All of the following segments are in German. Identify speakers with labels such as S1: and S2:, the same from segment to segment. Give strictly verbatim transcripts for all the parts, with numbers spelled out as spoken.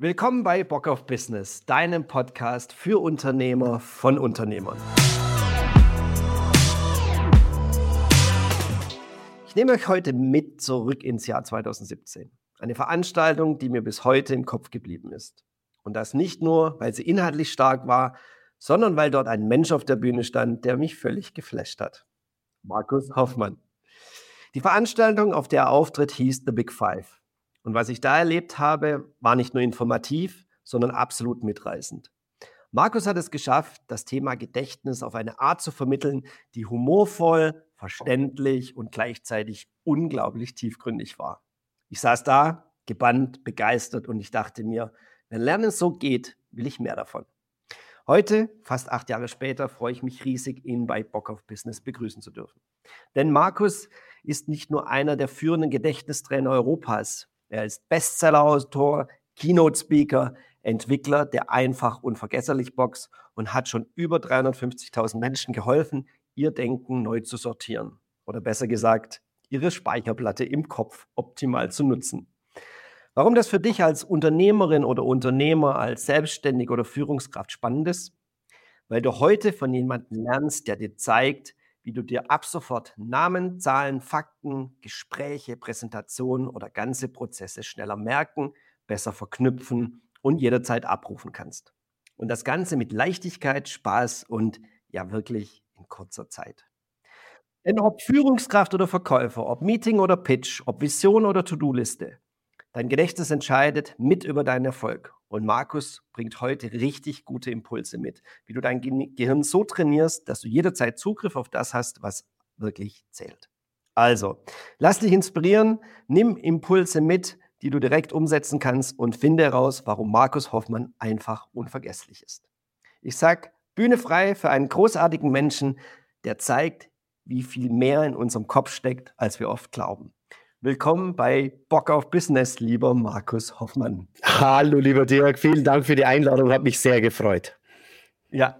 S1: Willkommen bei Bock auf Business, deinem Podcast für Unternehmer von Unternehmern. Ich nehme euch heute mit zurück ins Jahr zweitausendsiebzehn. Eine Veranstaltung, die mir bis heute im Kopf geblieben ist. Und das nicht nur, weil sie inhaltlich stark war, sondern weil dort ein Mensch auf der Bühne stand, der mich völlig geflasht hat. Markus Hoffmann. Die Veranstaltung, auf der er auftritt, hieß The Big Five. Und was ich da erlebt habe, war nicht nur informativ, sondern absolut mitreißend. Markus hat es geschafft, das Thema Gedächtnis auf eine Art zu vermitteln, die humorvoll, verständlich und gleichzeitig unglaublich tiefgründig war. Ich saß da, gebannt, begeistert und ich dachte mir, wenn Lernen so geht, will ich mehr davon. Heute, fast acht Jahre später, freue ich mich riesig, ihn bei Bock auf Business begrüßen zu dürfen. Denn Markus ist nicht nur einer der führenden Gedächtnistrainer Europas. Er ist Bestseller-Autor, Keynote-Speaker, Entwickler der Einfach- und Vergesserlich-Box und hat schon über dreihundertfünfzigtausend Menschen geholfen, ihr Denken neu zu sortieren. Oder besser gesagt, ihre Speicherplatte im Kopf optimal zu nutzen. Warum das für dich als Unternehmerin oder Unternehmer, als Selbstständig oder Führungskraft spannend ist? Weil du heute von jemandem lernst, der dir zeigt, wie du dir ab sofort Namen, Zahlen, Fakten, Gespräche, Präsentationen oder ganze Prozesse schneller merken, besser verknüpfen und jederzeit abrufen kannst. Und das Ganze mit Leichtigkeit, Spaß und ja wirklich in kurzer Zeit. Denn ob Führungskraft oder Verkäufer, ob Meeting oder Pitch, ob Vision oder To-Do-Liste, dein Gedächtnis entscheidet mit über deinen Erfolg. Und Markus bringt heute richtig gute Impulse mit, wie du dein Gehirn so trainierst, dass du jederzeit Zugriff auf das hast, was wirklich zählt. Also, lass dich inspirieren, nimm Impulse mit, die du direkt umsetzen kannst und finde heraus, warum Markus Hoffmann einfach unvergesslich ist. Ich sag, Bühne frei für einen großartigen Menschen, der zeigt, wie viel mehr in unserem Kopf steckt, als wir oft glauben. Willkommen bei Bock auf Business, lieber Markus Hoffmann.
S2: Hallo, lieber Dirk, vielen Dank für die Einladung, hat mich sehr gefreut.
S1: Ja,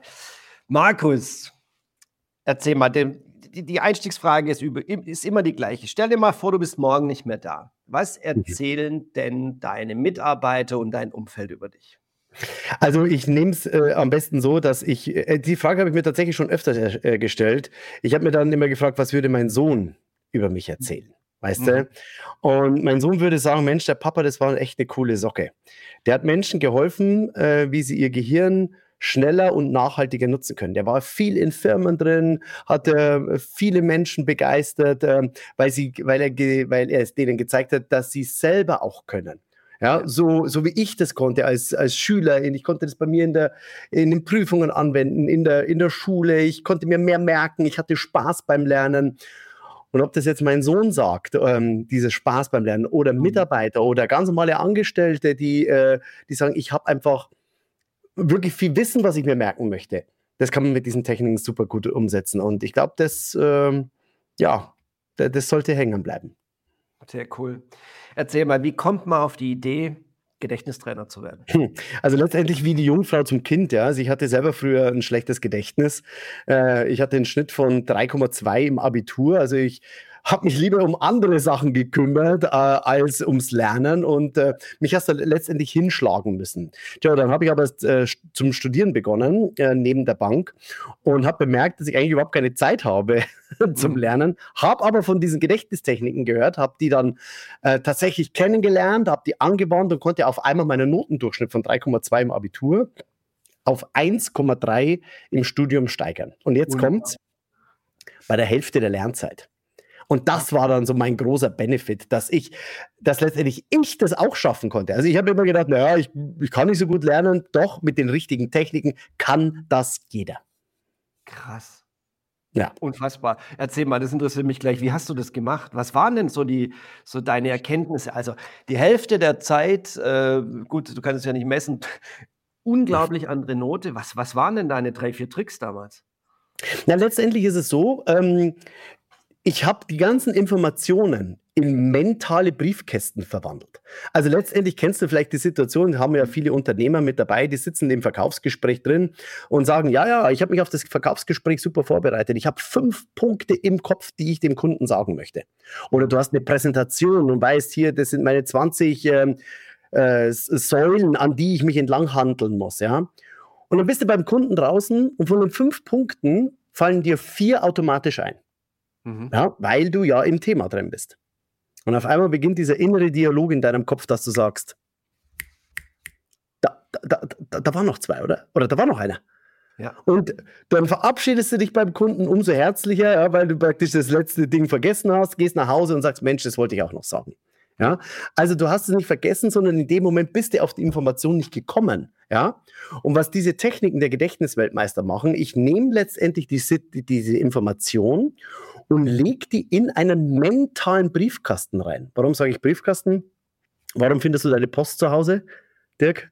S1: Markus, erzähl mal, die, die Einstiegsfrage ist, über, ist immer die gleiche. Stell dir mal vor, du bist morgen nicht mehr da. Was erzählen denn deine Mitarbeiter und dein Umfeld über dich?
S2: Also ich nehme es äh, am besten so, dass ich, äh, die Frage habe ich mir tatsächlich schon öfter äh, gestellt. Ich habe mir dann immer gefragt, was würde mein Sohn über mich erzählen? Weißt mhm. du? Und mein Sohn würde sagen, Mensch, der Papa, das war echt eine coole Socke. Der hat Menschen geholfen, äh, wie sie ihr Gehirn schneller und nachhaltiger nutzen können. Der war viel in Firmen drin, hat äh, viele Menschen begeistert, äh, weil, sie, weil, er ge, weil er es denen gezeigt hat, dass sie es selber auch können. Ja, ja. So, so wie ich das konnte als, als Schüler. Ich konnte das bei mir in, der, in den Prüfungen anwenden, in der, in der Schule. Ich konnte mir mehr merken. Ich hatte Spaß beim Lernen. Und ob das jetzt mein Sohn sagt, ähm, dieses Spaß beim Lernen, oder Mitarbeiter oder ganz normale Angestellte, die, äh, die sagen, ich habe einfach wirklich viel Wissen, was ich mir merken möchte. Das kann man mit diesen Techniken super gut umsetzen. Und ich glaube, das, ähm, ja, das, das sollte hängen bleiben.
S1: Sehr cool. Erzähl mal, wie kommt man auf die Idee, Gedächtnistrainer zu werden?
S2: Also letztendlich wie die Jungfrau zum Kind, ja. Also ich hatte selber früher ein schlechtes Gedächtnis. Äh, ich hatte einen Schnitt von drei Komma zwei im Abitur. Also ich habe mich lieber um andere Sachen gekümmert, äh, als ums Lernen und äh, mich hast du letztendlich hinschlagen müssen. Tja, dann habe ich aber äh, zum Studieren begonnen, äh, neben der Bank, und habe bemerkt, dass ich eigentlich überhaupt keine Zeit habe zum Lernen, habe aber von diesen Gedächtnistechniken gehört, habe die dann äh, tatsächlich kennengelernt, habe die angewandt und konnte auf einmal meinen Notendurchschnitt von drei Komma zwei im Abitur auf eins Komma drei im Studium steigern. Und jetzt kommt's bei der Hälfte der Lernzeit. Und das war dann so mein großer Benefit, dass ich, dass letztendlich ich das auch schaffen konnte. Also ich habe immer gedacht, naja, ich, ich kann nicht so gut lernen, doch mit den richtigen Techniken kann das jeder.
S1: Krass.
S2: Ja.
S1: Unfassbar. Erzähl mal, das interessiert mich gleich. Wie hast du das gemacht? Was waren denn so die, so deine Erkenntnisse? Also die Hälfte der Zeit, äh, gut, du kannst es ja nicht messen, unglaublich andere Note. Was, was waren denn deine drei, vier Tricks damals?
S2: Na, letztendlich ist es so, ähm, ich habe die ganzen Informationen in mentale Briefkästen verwandelt. Also letztendlich kennst du vielleicht die Situation, haben ja viele Unternehmer mit dabei, die sitzen im Verkaufsgespräch drin und sagen, ja, ja, ich habe mich auf das Verkaufsgespräch super vorbereitet. Ich habe fünf Punkte im Kopf, die ich dem Kunden sagen möchte. Oder du hast eine Präsentation und weißt hier, das sind meine zwanzig ähm, äh, Säulen, an die ich mich entlang handeln muss, ja. Und dann bist du beim Kunden draußen und von den fünf Punkten fallen dir vier automatisch ein. Mhm. Ja, weil du ja im Thema drin bist. Und auf einmal beginnt dieser innere Dialog in deinem Kopf, dass du sagst, da, da, da, da war noch zwei, oder? Oder da war noch einer. Ja. Und dann verabschiedest du dich beim Kunden umso herzlicher, ja, weil du praktisch das letzte Ding vergessen hast, gehst nach Hause und sagst, Mensch, das wollte ich auch noch sagen. Ja? Also du hast es nicht vergessen, sondern in dem Moment bist du auf die Information nicht gekommen. Ja? Und was diese Techniken der Gedächtnisweltmeister machen, ich nehme letztendlich die, die, diese Information und lege die in einen mentalen Briefkasten rein. Warum sage ich Briefkasten? Warum findest du deine Post zu Hause, Dirk?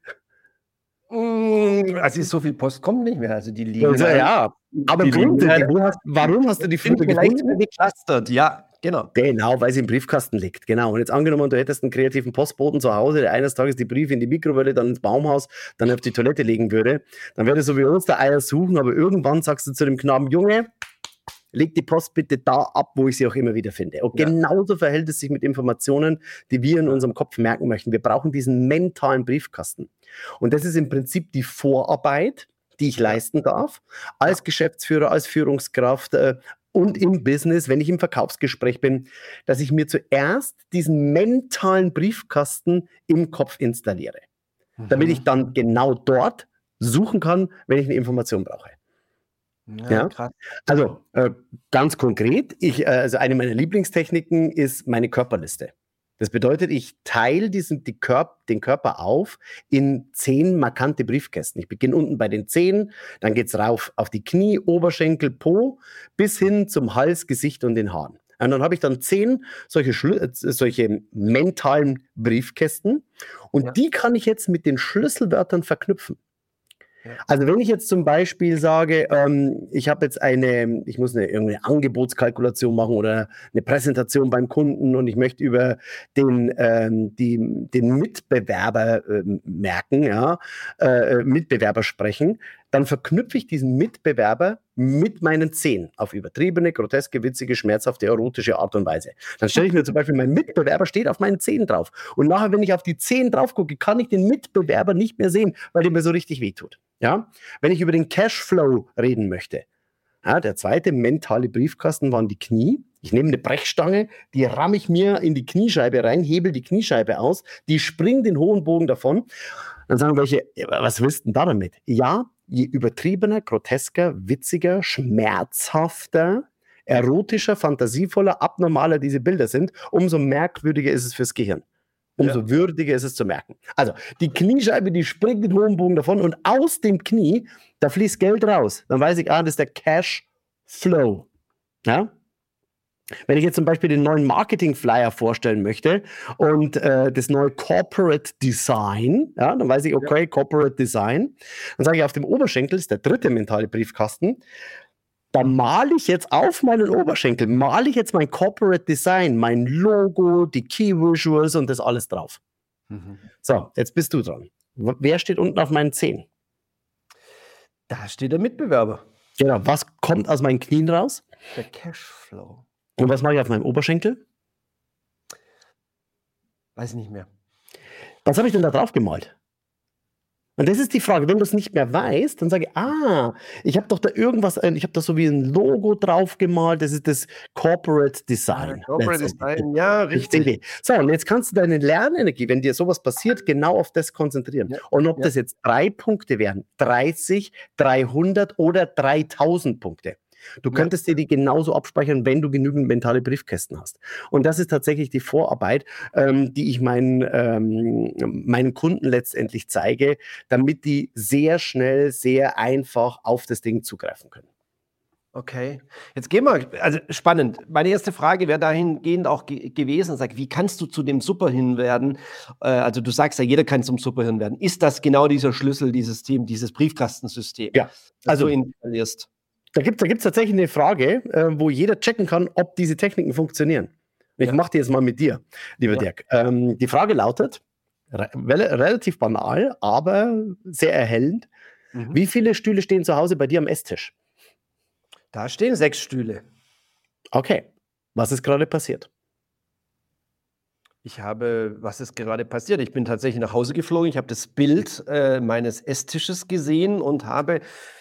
S1: Also so viel Post kommt nicht mehr. Also die liegen
S2: also,
S1: halt,
S2: ja, aber grundsätzlich, wo hast, warum hast du die Foto gefunden?
S1: Geclustert, ja, genau.
S2: Genau, weil sie im Briefkasten liegt, genau. Und jetzt angenommen, du hättest einen kreativen Postboten zu Hause, der eines Tages die Briefe in die Mikrowelle, dann ins Baumhaus, dann auf die Toilette legen würde, dann wäre das so wie uns der Eier suchen, aber irgendwann sagst du zu dem Knaben, Junge, leg die Post bitte da ab, wo ich sie auch immer wieder finde. Und ja. genauso verhält es sich mit Informationen, die wir in unserem Kopf merken möchten. Wir brauchen diesen mentalen Briefkasten. Und das ist im Prinzip die Vorarbeit, die ich leisten darf, als ja. Geschäftsführer, als Führungskraft äh, und im Business, wenn ich im Verkaufsgespräch bin, dass ich mir zuerst diesen mentalen Briefkasten im Kopf installiere, mhm. damit ich dann genau dort suchen kann, wenn ich eine Information brauche. Ja, ja? Krass. Also äh, ganz konkret, ich, äh, also eine meiner Lieblingstechniken ist meine Körperliste. Das bedeutet, ich teile diesen, die Körp- den Körper auf in zehn markante Briefkästen. Ich beginne unten bei den Zehen, dann geht's rauf auf die Knie, Oberschenkel, Po, bis hin zum Hals, Gesicht und den Haaren. Und dann habe ich dann zehn solche, Schlü- solche mentalen Briefkästen und ja. die kann ich jetzt mit den Schlüsselwörtern verknüpfen. Also wenn ich jetzt zum Beispiel sage, ähm, ich habe jetzt eine, ich muss eine irgendeine Angebotskalkulation machen oder eine Präsentation beim Kunden und ich möchte über den, ähm, die, den Mitbewerber äh, merken, ja, äh, Mitbewerber sprechen, dann verknüpfe ich diesen Mitbewerber mit meinen Zehen auf übertriebene, groteske, witzige, schmerzhafte, erotische Art und Weise. Dann stelle ich mir zum Beispiel, mein Mitbewerber steht auf meinen Zehen drauf. Und nachher, wenn ich auf die Zehen drauf gucke, kann ich den Mitbewerber nicht mehr sehen, weil der mir so richtig wehtut. Ja? Wenn ich über den Cashflow reden möchte, ja, der zweite mentale Briefkasten waren die Knie. Ich nehme eine Brechstange, die ramme ich mir in die Kniescheibe rein, hebel die Kniescheibe aus, die springt den hohen Bogen davon. Dann sagen welche, was willst du denn da damit? Ja, je übertriebener, grotesker, witziger, schmerzhafter, erotischer, fantasievoller, abnormaler diese Bilder sind, umso merkwürdiger ist es fürs Gehirn. Umso ja. würdiger ist es zu merken. Also, die Kniescheibe, die springt den hohen Bogen davon und aus dem Knie, da fließt Geld raus. Dann weiß ich, ah, das ist der Cash Flow. Ja? Wenn ich jetzt zum Beispiel den neuen Marketing-Flyer vorstellen möchte und äh, das neue Corporate Design, ja, dann weiß ich, okay, ja. Corporate Design, dann sage ich, auf dem Oberschenkel ist der dritte mentale Briefkasten, da male ich jetzt auf meinen Oberschenkel, male ich jetzt mein Corporate Design, mein Logo, die Key Visuals und das alles drauf. Mhm. So, jetzt bist du dran. Wer steht unten auf meinen Zehen?
S1: Da steht der Mitbewerber.
S2: Genau, was kommt aus meinen Knien raus?
S1: Der Cashflow.
S2: Und was mache ich auf meinem Oberschenkel?
S1: Weiß ich nicht mehr.
S2: Was habe ich denn da drauf gemalt? Und das ist die Frage, wenn du es nicht mehr weißt, dann sage ich, ah, ich habe doch da irgendwas, ich habe da so wie ein Logo drauf gemalt, das ist das Corporate Design.
S1: Ja, Corporate Design, ja, richtig.
S2: So, und jetzt kannst du deine Lernenergie, wenn dir sowas passiert, genau auf das konzentrieren. Ja. Und ob ja. das jetzt drei Punkte wären, dreißig, dreihundert oder dreitausend Punkte. Du könntest ja. dir die genauso abspeichern, wenn du genügend mentale Briefkästen hast. Und das ist tatsächlich die Vorarbeit, ähm, die ich meinen, ähm, meinen Kunden letztendlich zeige, damit die sehr schnell, sehr einfach auf das Ding zugreifen können.
S1: Okay, jetzt gehen wir, also spannend. Meine erste Frage wäre dahingehend auch ge- gewesen, sag, wie kannst du zu dem Superhirn werden? Äh, also du sagst ja, jeder kann zum Superhirn werden. Ist das genau dieser Schlüssel, dieses Team, dieses Briefkastensystem,
S2: ja. also,
S1: das du installierst?
S2: Da gibt es da gibt's tatsächlich eine Frage, äh, wo jeder checken kann, ob diese Techniken funktionieren. Ich ja. mache die jetzt mal mit dir, lieber ja. Dirk. Ähm, die Frage lautet, re- relativ banal, aber sehr erhellend. Mhm. Wie viele Stühle stehen zu Hause bei dir am Esstisch?
S1: Da stehen sechs Stühle.
S2: Okay. Was ist gerade passiert?
S1: Ich habe, was ist gerade passiert? Ich bin tatsächlich nach Hause geflogen. Ich habe das Bild äh, meines Esstisches gesehen und habe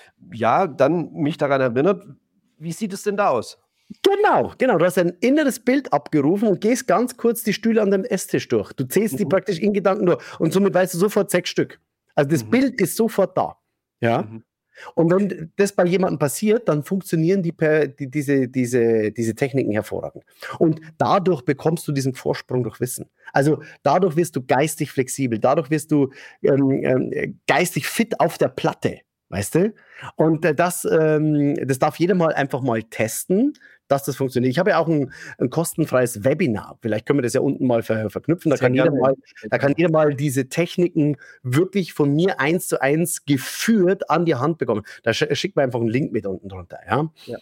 S1: ja dann mich daran erinnert, wie sieht es denn da aus?
S2: Genau, genau. Du hast ein inneres Bild abgerufen und gehst ganz kurz die Stühle an deinem Esstisch durch. Du zählst die
S1: Mhm.
S2: praktisch in Gedanken durch und somit weißt du sofort sechs Stück. Also das
S1: Mhm.
S2: Bild ist sofort da. Ja.
S1: Mhm.
S2: Und wenn das bei jemandem passiert, dann funktionieren die, per, die, diese, diese, diese Techniken hervorragend. Und dadurch bekommst du diesen Vorsprung durch Wissen. Also dadurch wirst du geistig flexibel, dadurch wirst du ähm, ähm, geistig fit auf der Platte, weißt du? Und äh, das, ähm, das darf jeder mal einfach mal testen, dass das funktioniert. Ich habe ja auch ein, ein kostenfreies Webinar. Vielleicht können wir das ja unten mal ver, verknüpfen. Da
S1: Sehr
S2: kann, jeder
S1: gerne.
S2: mal, da kann jeder mal diese Techniken wirklich von mir eins zu eins geführt an die Hand bekommen. Da sch schickt mir einfach einen Link mit unten drunter. Ja?
S1: Ja.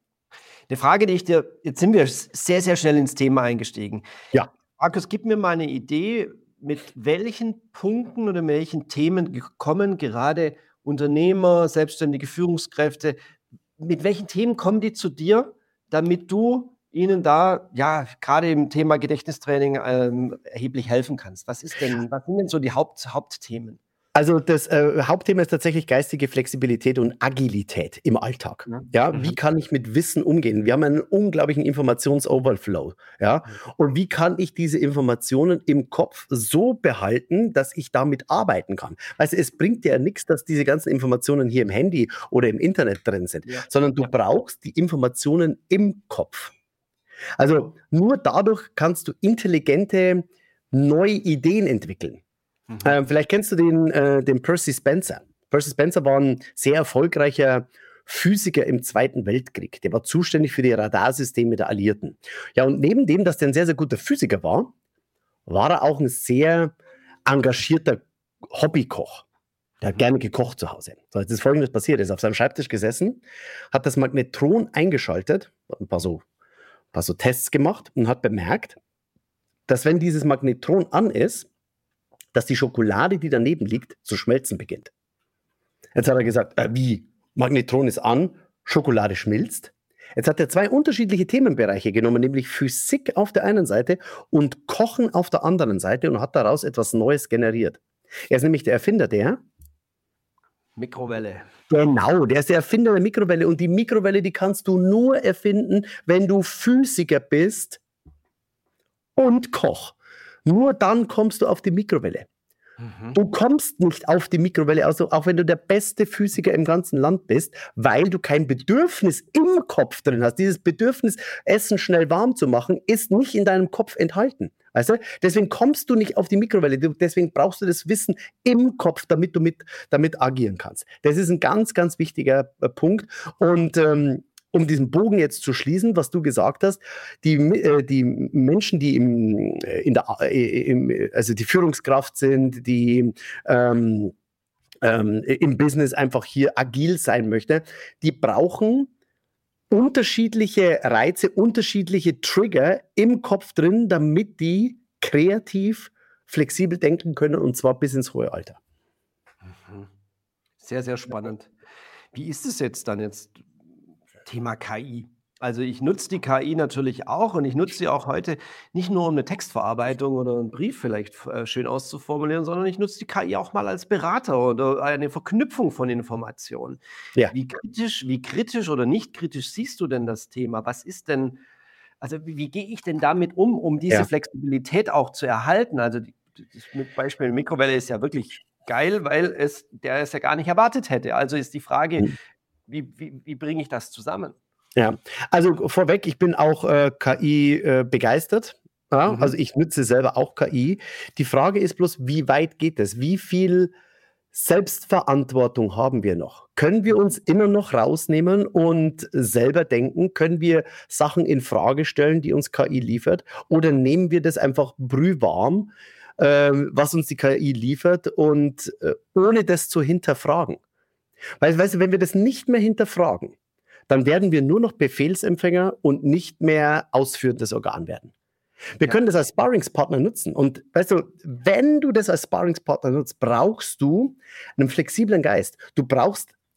S1: Eine Frage, die ich dir, jetzt sind wir sehr, sehr schnell ins Thema eingestiegen.
S2: Ja.
S1: Markus, gib mir mal eine Idee, mit welchen Punkten oder mit welchen Themen kommen gerade Unternehmer, selbstständige Führungskräfte, mit welchen Themen kommen die zu dir, damit du ihnen da, ja, gerade im Thema Gedächtnistraining ähm, erheblich helfen kannst? Was ist denn, was sind denn so die Haupt, Hauptthemen?
S2: Also das äh, Hauptthema ist tatsächlich geistige Flexibilität und Agilität im Alltag.
S1: Ja.
S2: Ja,
S1: Mhm.
S2: wie kann ich mit Wissen umgehen? Wir haben einen unglaublichen Informationsoverflow. Ja, und wie kann ich diese Informationen im Kopf so behalten, dass ich damit arbeiten kann? Weißt du, es bringt dir ja nichts, dass diese ganzen Informationen hier im Handy oder im Internet drin sind,
S1: Ja.
S2: sondern du
S1: Ja.
S2: brauchst die Informationen im Kopf. Also nur dadurch kannst du intelligente neue Ideen entwickeln.
S1: Mhm.
S2: Ähm, vielleicht kennst du den, äh, den Percy Spencer. Percy Spencer war ein sehr erfolgreicher Physiker im Zweiten Weltkrieg. Der war zuständig für die Radarsysteme der Alliierten. Ja, und neben dem, dass der ein sehr, sehr guter Physiker war, war er auch ein sehr engagierter Hobbykoch. Der hat gerne gekocht zu Hause. So, jetzt ist Folgendes passiert. Er ist auf seinem Schreibtisch gesessen, hat das Magnetron eingeschaltet, hat ein paar so, ein paar so Tests gemacht und hat bemerkt, dass wenn dieses Magnetron an ist, dass die Schokolade, die daneben liegt, zu schmelzen beginnt. Jetzt hat er gesagt, äh, wie? Magnetron ist an, Schokolade schmilzt. Jetzt hat er zwei unterschiedliche Themenbereiche genommen, nämlich Physik auf der einen Seite und Kochen auf der anderen Seite und hat daraus etwas Neues generiert. Er ist nämlich der Erfinder der
S1: Mikrowelle.
S2: Genau, der ist der Erfinder der Mikrowelle. Und die Mikrowelle, die kannst du nur erfinden, wenn du Physiker bist und Koch. Nur dann kommst du auf die Mikrowelle.
S1: Mhm.
S2: Du kommst nicht auf die Mikrowelle, also auch wenn du der beste Physiker im ganzen Land bist, weil du kein Bedürfnis im Kopf drin hast. Dieses Bedürfnis, Essen schnell warm zu machen, ist nicht in deinem Kopf enthalten. Weißt du? Deswegen kommst du nicht auf die Mikrowelle. Du, deswegen brauchst du das Wissen im Kopf, damit du mit, damit agieren kannst. Das ist ein ganz, ganz wichtiger äh, Punkt. Und ähm, um diesen Bogen jetzt zu schließen, was du gesagt hast, die, äh, die Menschen, die im, in der, äh, im, also die Führungskraft sind, die ähm, ähm, im Business einfach hier agil sein möchte, die brauchen unterschiedliche Reize, unterschiedliche Trigger im Kopf drin, damit die kreativ, flexibel denken können und zwar bis ins hohe Alter.
S1: Sehr, sehr spannend. Wie ist es jetzt dann jetzt? Thema K I. Also ich nutze die K I natürlich auch und ich nutze sie auch heute nicht nur, um eine Textverarbeitung oder einen Brief vielleicht äh, schön auszuformulieren, sondern ich nutze die K I auch mal als Berater oder eine Verknüpfung von Informationen.
S2: Ja.
S1: Wie kritisch, wie kritisch oder nicht kritisch siehst du denn das Thema? Was ist denn, also wie, wie gehe ich denn damit um, um diese
S2: Ja.
S1: Flexibilität auch zu erhalten? Also die, das Beispiel Mikrowelle ist ja wirklich geil, weil es der es ja gar nicht erwartet hätte. Also ist die Frage,
S2: Mhm.
S1: Wie, wie, wie bringe ich das zusammen?
S2: Ja, also vorweg, ich bin auch äh, K I äh, begeistert. Ja?
S1: Mhm.
S2: Also ich nutze selber auch K I. Die Frage ist bloß, wie weit geht es? Wie viel Selbstverantwortung haben wir noch? Können wir uns immer noch rausnehmen und selber denken? Können wir Sachen in Frage stellen, die uns K I liefert? Oder nehmen wir das einfach brühwarm, äh, was uns die K I liefert und äh, ohne das zu hinterfragen? Weil, weißt du, wenn wir das nicht mehr hinterfragen, dann werden wir nur noch Befehlsempfänger und nicht mehr ausführendes Organ werden. Wir
S1: Ja.
S2: können das als Sparringspartner nutzen. Und weißt du, wenn du das als Sparringspartner nutzt, brauchst du einen flexiblen Geist. Du brauchst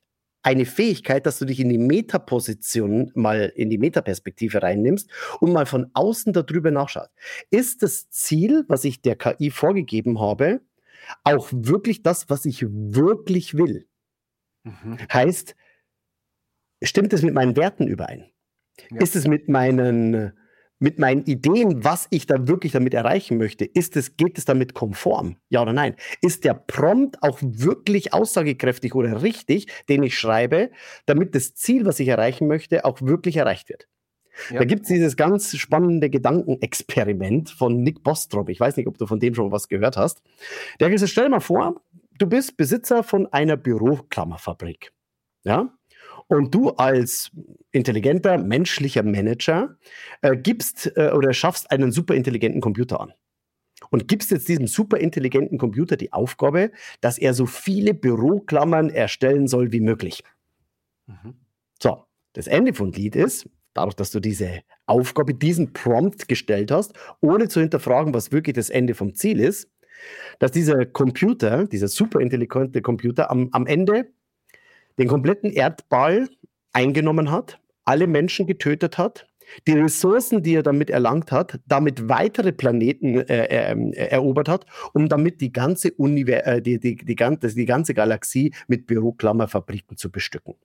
S2: eine Fähigkeit, dass du dich in die Metaposition mal in die Metaperspektive reinnimmst und mal von außen darüber nachschaust. Ist das Ziel, was ich der K I vorgegeben habe, auch wirklich das, was ich wirklich will?
S1: Mhm.
S2: Heißt, stimmt es mit meinen Werten überein?
S1: Ja.
S2: Ist es mit meinen, mit meinen Ideen, was ich da wirklich damit erreichen möchte? Ist es, geht es damit konform? Ja oder nein? Ist der Prompt auch wirklich aussagekräftig oder richtig, den ich schreibe, damit das Ziel, was ich erreichen möchte, auch wirklich erreicht wird?
S1: Ja.
S2: Da gibt es dieses ganz spannende Gedankenexperiment von Nick Bostrop. Ich weiß nicht, ob du von dem schon was gehört hast. Der hat gesagt, stell dir mal vor, du bist Besitzer von einer Büroklammerfabrik. Ja? Und du als intelligenter, menschlicher Manager äh, gibst äh, oder schaffst einen superintelligenten Computer an. Und gibst jetzt diesem superintelligenten Computer die Aufgabe, dass er so viele Büroklammern erstellen soll wie möglich.
S1: Mhm.
S2: So, das Ende von Lied ist, dadurch, dass du diese Aufgabe, diesen Prompt gestellt hast, ohne zu hinterfragen, was wirklich das Ende vom Ziel ist, dass dieser Computer, dieser superintelligente Computer am, am Ende den kompletten Erdball eingenommen hat, alle Menschen getötet hat, die Ressourcen, die er damit erlangt hat, damit weitere Planeten äh, äh, erobert hat, um damit die ganze, Univer- äh, die, die, die, ganze, die ganze Galaxie mit Büroklammerfabriken zu bestücken.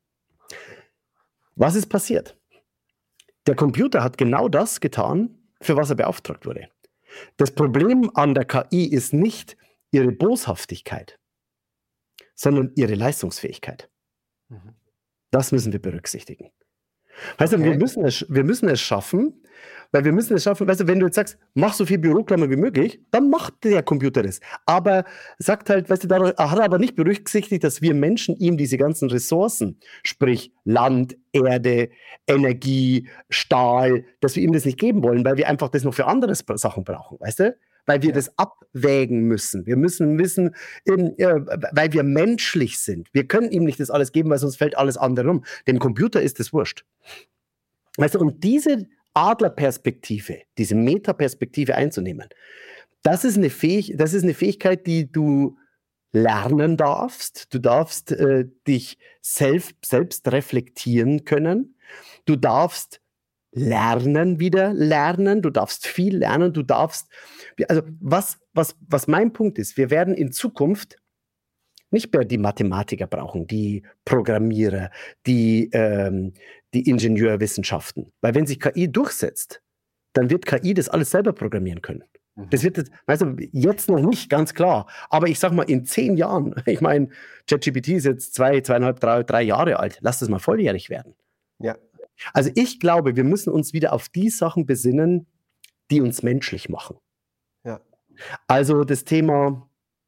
S2: Was ist passiert? Der Computer hat genau das getan, für was er beauftragt wurde. Das Problem an der K I ist nicht ihre Boshaftigkeit, sondern ihre Leistungsfähigkeit.
S1: Mhm.
S2: Das müssen wir berücksichtigen. Weißt
S1: Okay.
S2: du, wir müssen es, wir müssen es schaffen, weil wir müssen es schaffen, weißt du, wenn du jetzt sagst, mach so viel Büroklammer wie möglich, dann macht der Computer das. Aber sagt halt, weißt du, dadurch hat er aber nicht berücksichtigt, dass wir Menschen ihm diese ganzen Ressourcen, sprich Land, Erde, Energie, Stahl, dass wir ihm das nicht geben wollen, weil wir einfach das noch für andere Sachen brauchen, weißt du? Weil wir
S1: Ja.
S2: das abwägen müssen. Wir müssen wissen, ähm, äh, weil wir menschlich sind. Wir können ihm nicht das alles geben, weil sonst fällt alles andere um. Dem Computer ist das wurscht. Weißt du, und diese Adlerperspektive, diese Metaperspektive einzunehmen, das ist eine Fähig- das ist eine Fähigkeit, die du lernen darfst. Du darfst äh, dich selbst, selbst reflektieren können. Du darfst lernen, wieder lernen. Du darfst viel lernen. Du darfst, also was, was, was mein Punkt ist, wir werden in Zukunft nicht mehr die Mathematiker brauchen, die Programmierer, die, ähm, die Ingenieurwissenschaften. Weil wenn sich K I durchsetzt, dann wird K I das alles selber programmieren können.
S1: Mhm.
S2: Das wird jetzt, weißt du, jetzt noch nicht ganz klar. Aber ich sag mal, in zehn Jahren, ich meine, ChatGPT ist jetzt zwei, zweieinhalb, drei, drei Jahre alt. Lass das mal volljährig werden.
S1: Ja.
S2: Also ich glaube, wir müssen uns wieder auf die Sachen besinnen, die uns menschlich machen.
S1: Ja.
S2: Also das Thema